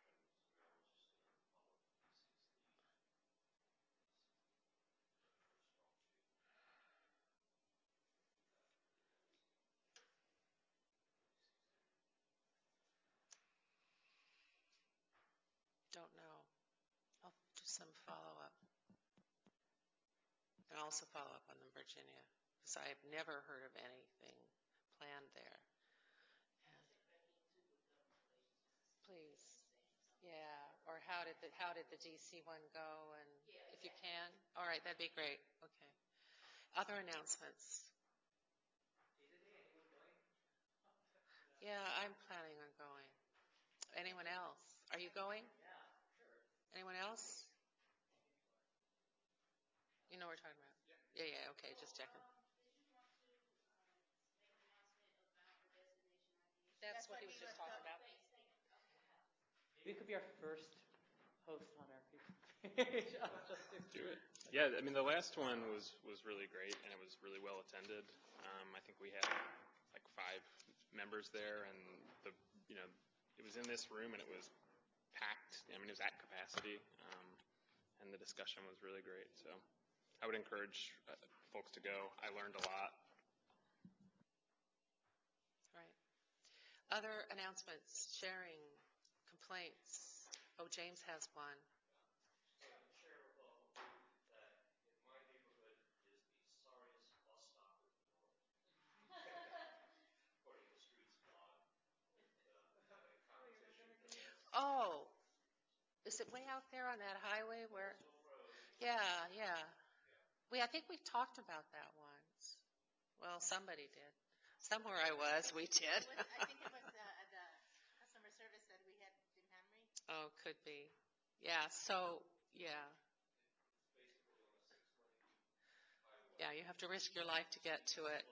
Don't know. I'll do some follow-up. And also follow up on the Virginia, because I've never heard of anything planned there. Please. Yeah. Or how did the DC one go? And if you can. All right, that'd be great. Okay. Other announcements. Yeah, I'm planning on going. Anyone else? Are you going? Anyone else? You know what we're talking about? Yeah, okay, just checking. That's what he was just talking about. We could be our first host on our page. Do it. Yeah, the last one was really great, and it was really well attended. I think we had like 5 members there, and it was in this room, and it was packed. It was at capacity, and the discussion was really great. So I would encourage folks to go. I learned a lot. Right. Other announcements, sharing, complaints? Oh, James has one. Oh, is it way out there on that highway where? Yeah, yeah. I think we talked about that once. Well, somebody did. Somewhere I was, we did. I think it was the customer service that we had Jim Hamry. Oh, could be. Yeah, so, yeah. Yeah, you have to risk your life to get to it.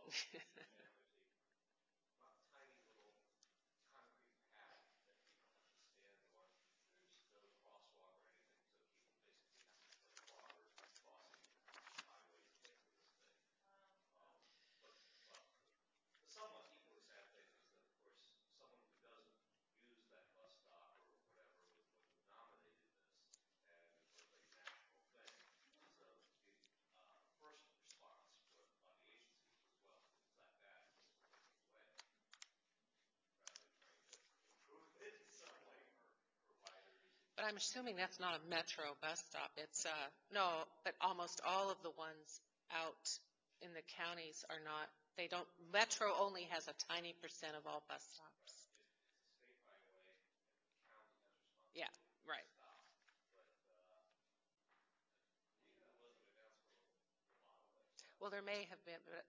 But I'm assuming that's not a Metro bus stop. It's, no, but almost all of the ones out in the counties are not, they don't, Metro only has a tiny percent of all bus stops. Yeah, right. Well, there may have been, but,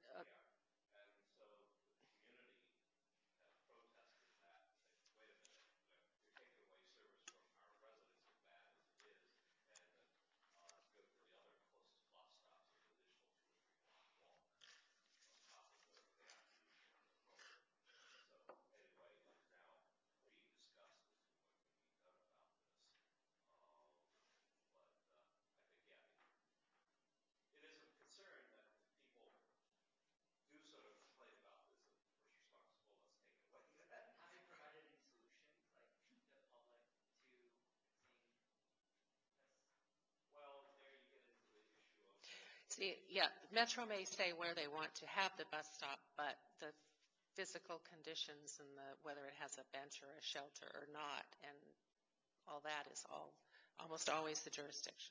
see, yeah, Metro may say where they want to have the bus stop, but the physical conditions and whether it has a bench or a shelter or not, and all that is almost always the jurisdiction.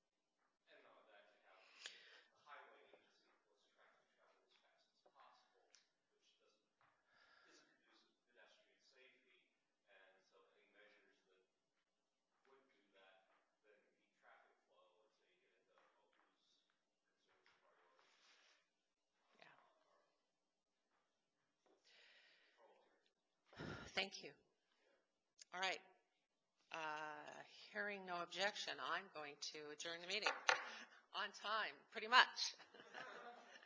Thank you. All right. Hearing no objection, I'm going to adjourn the meeting on time, pretty much.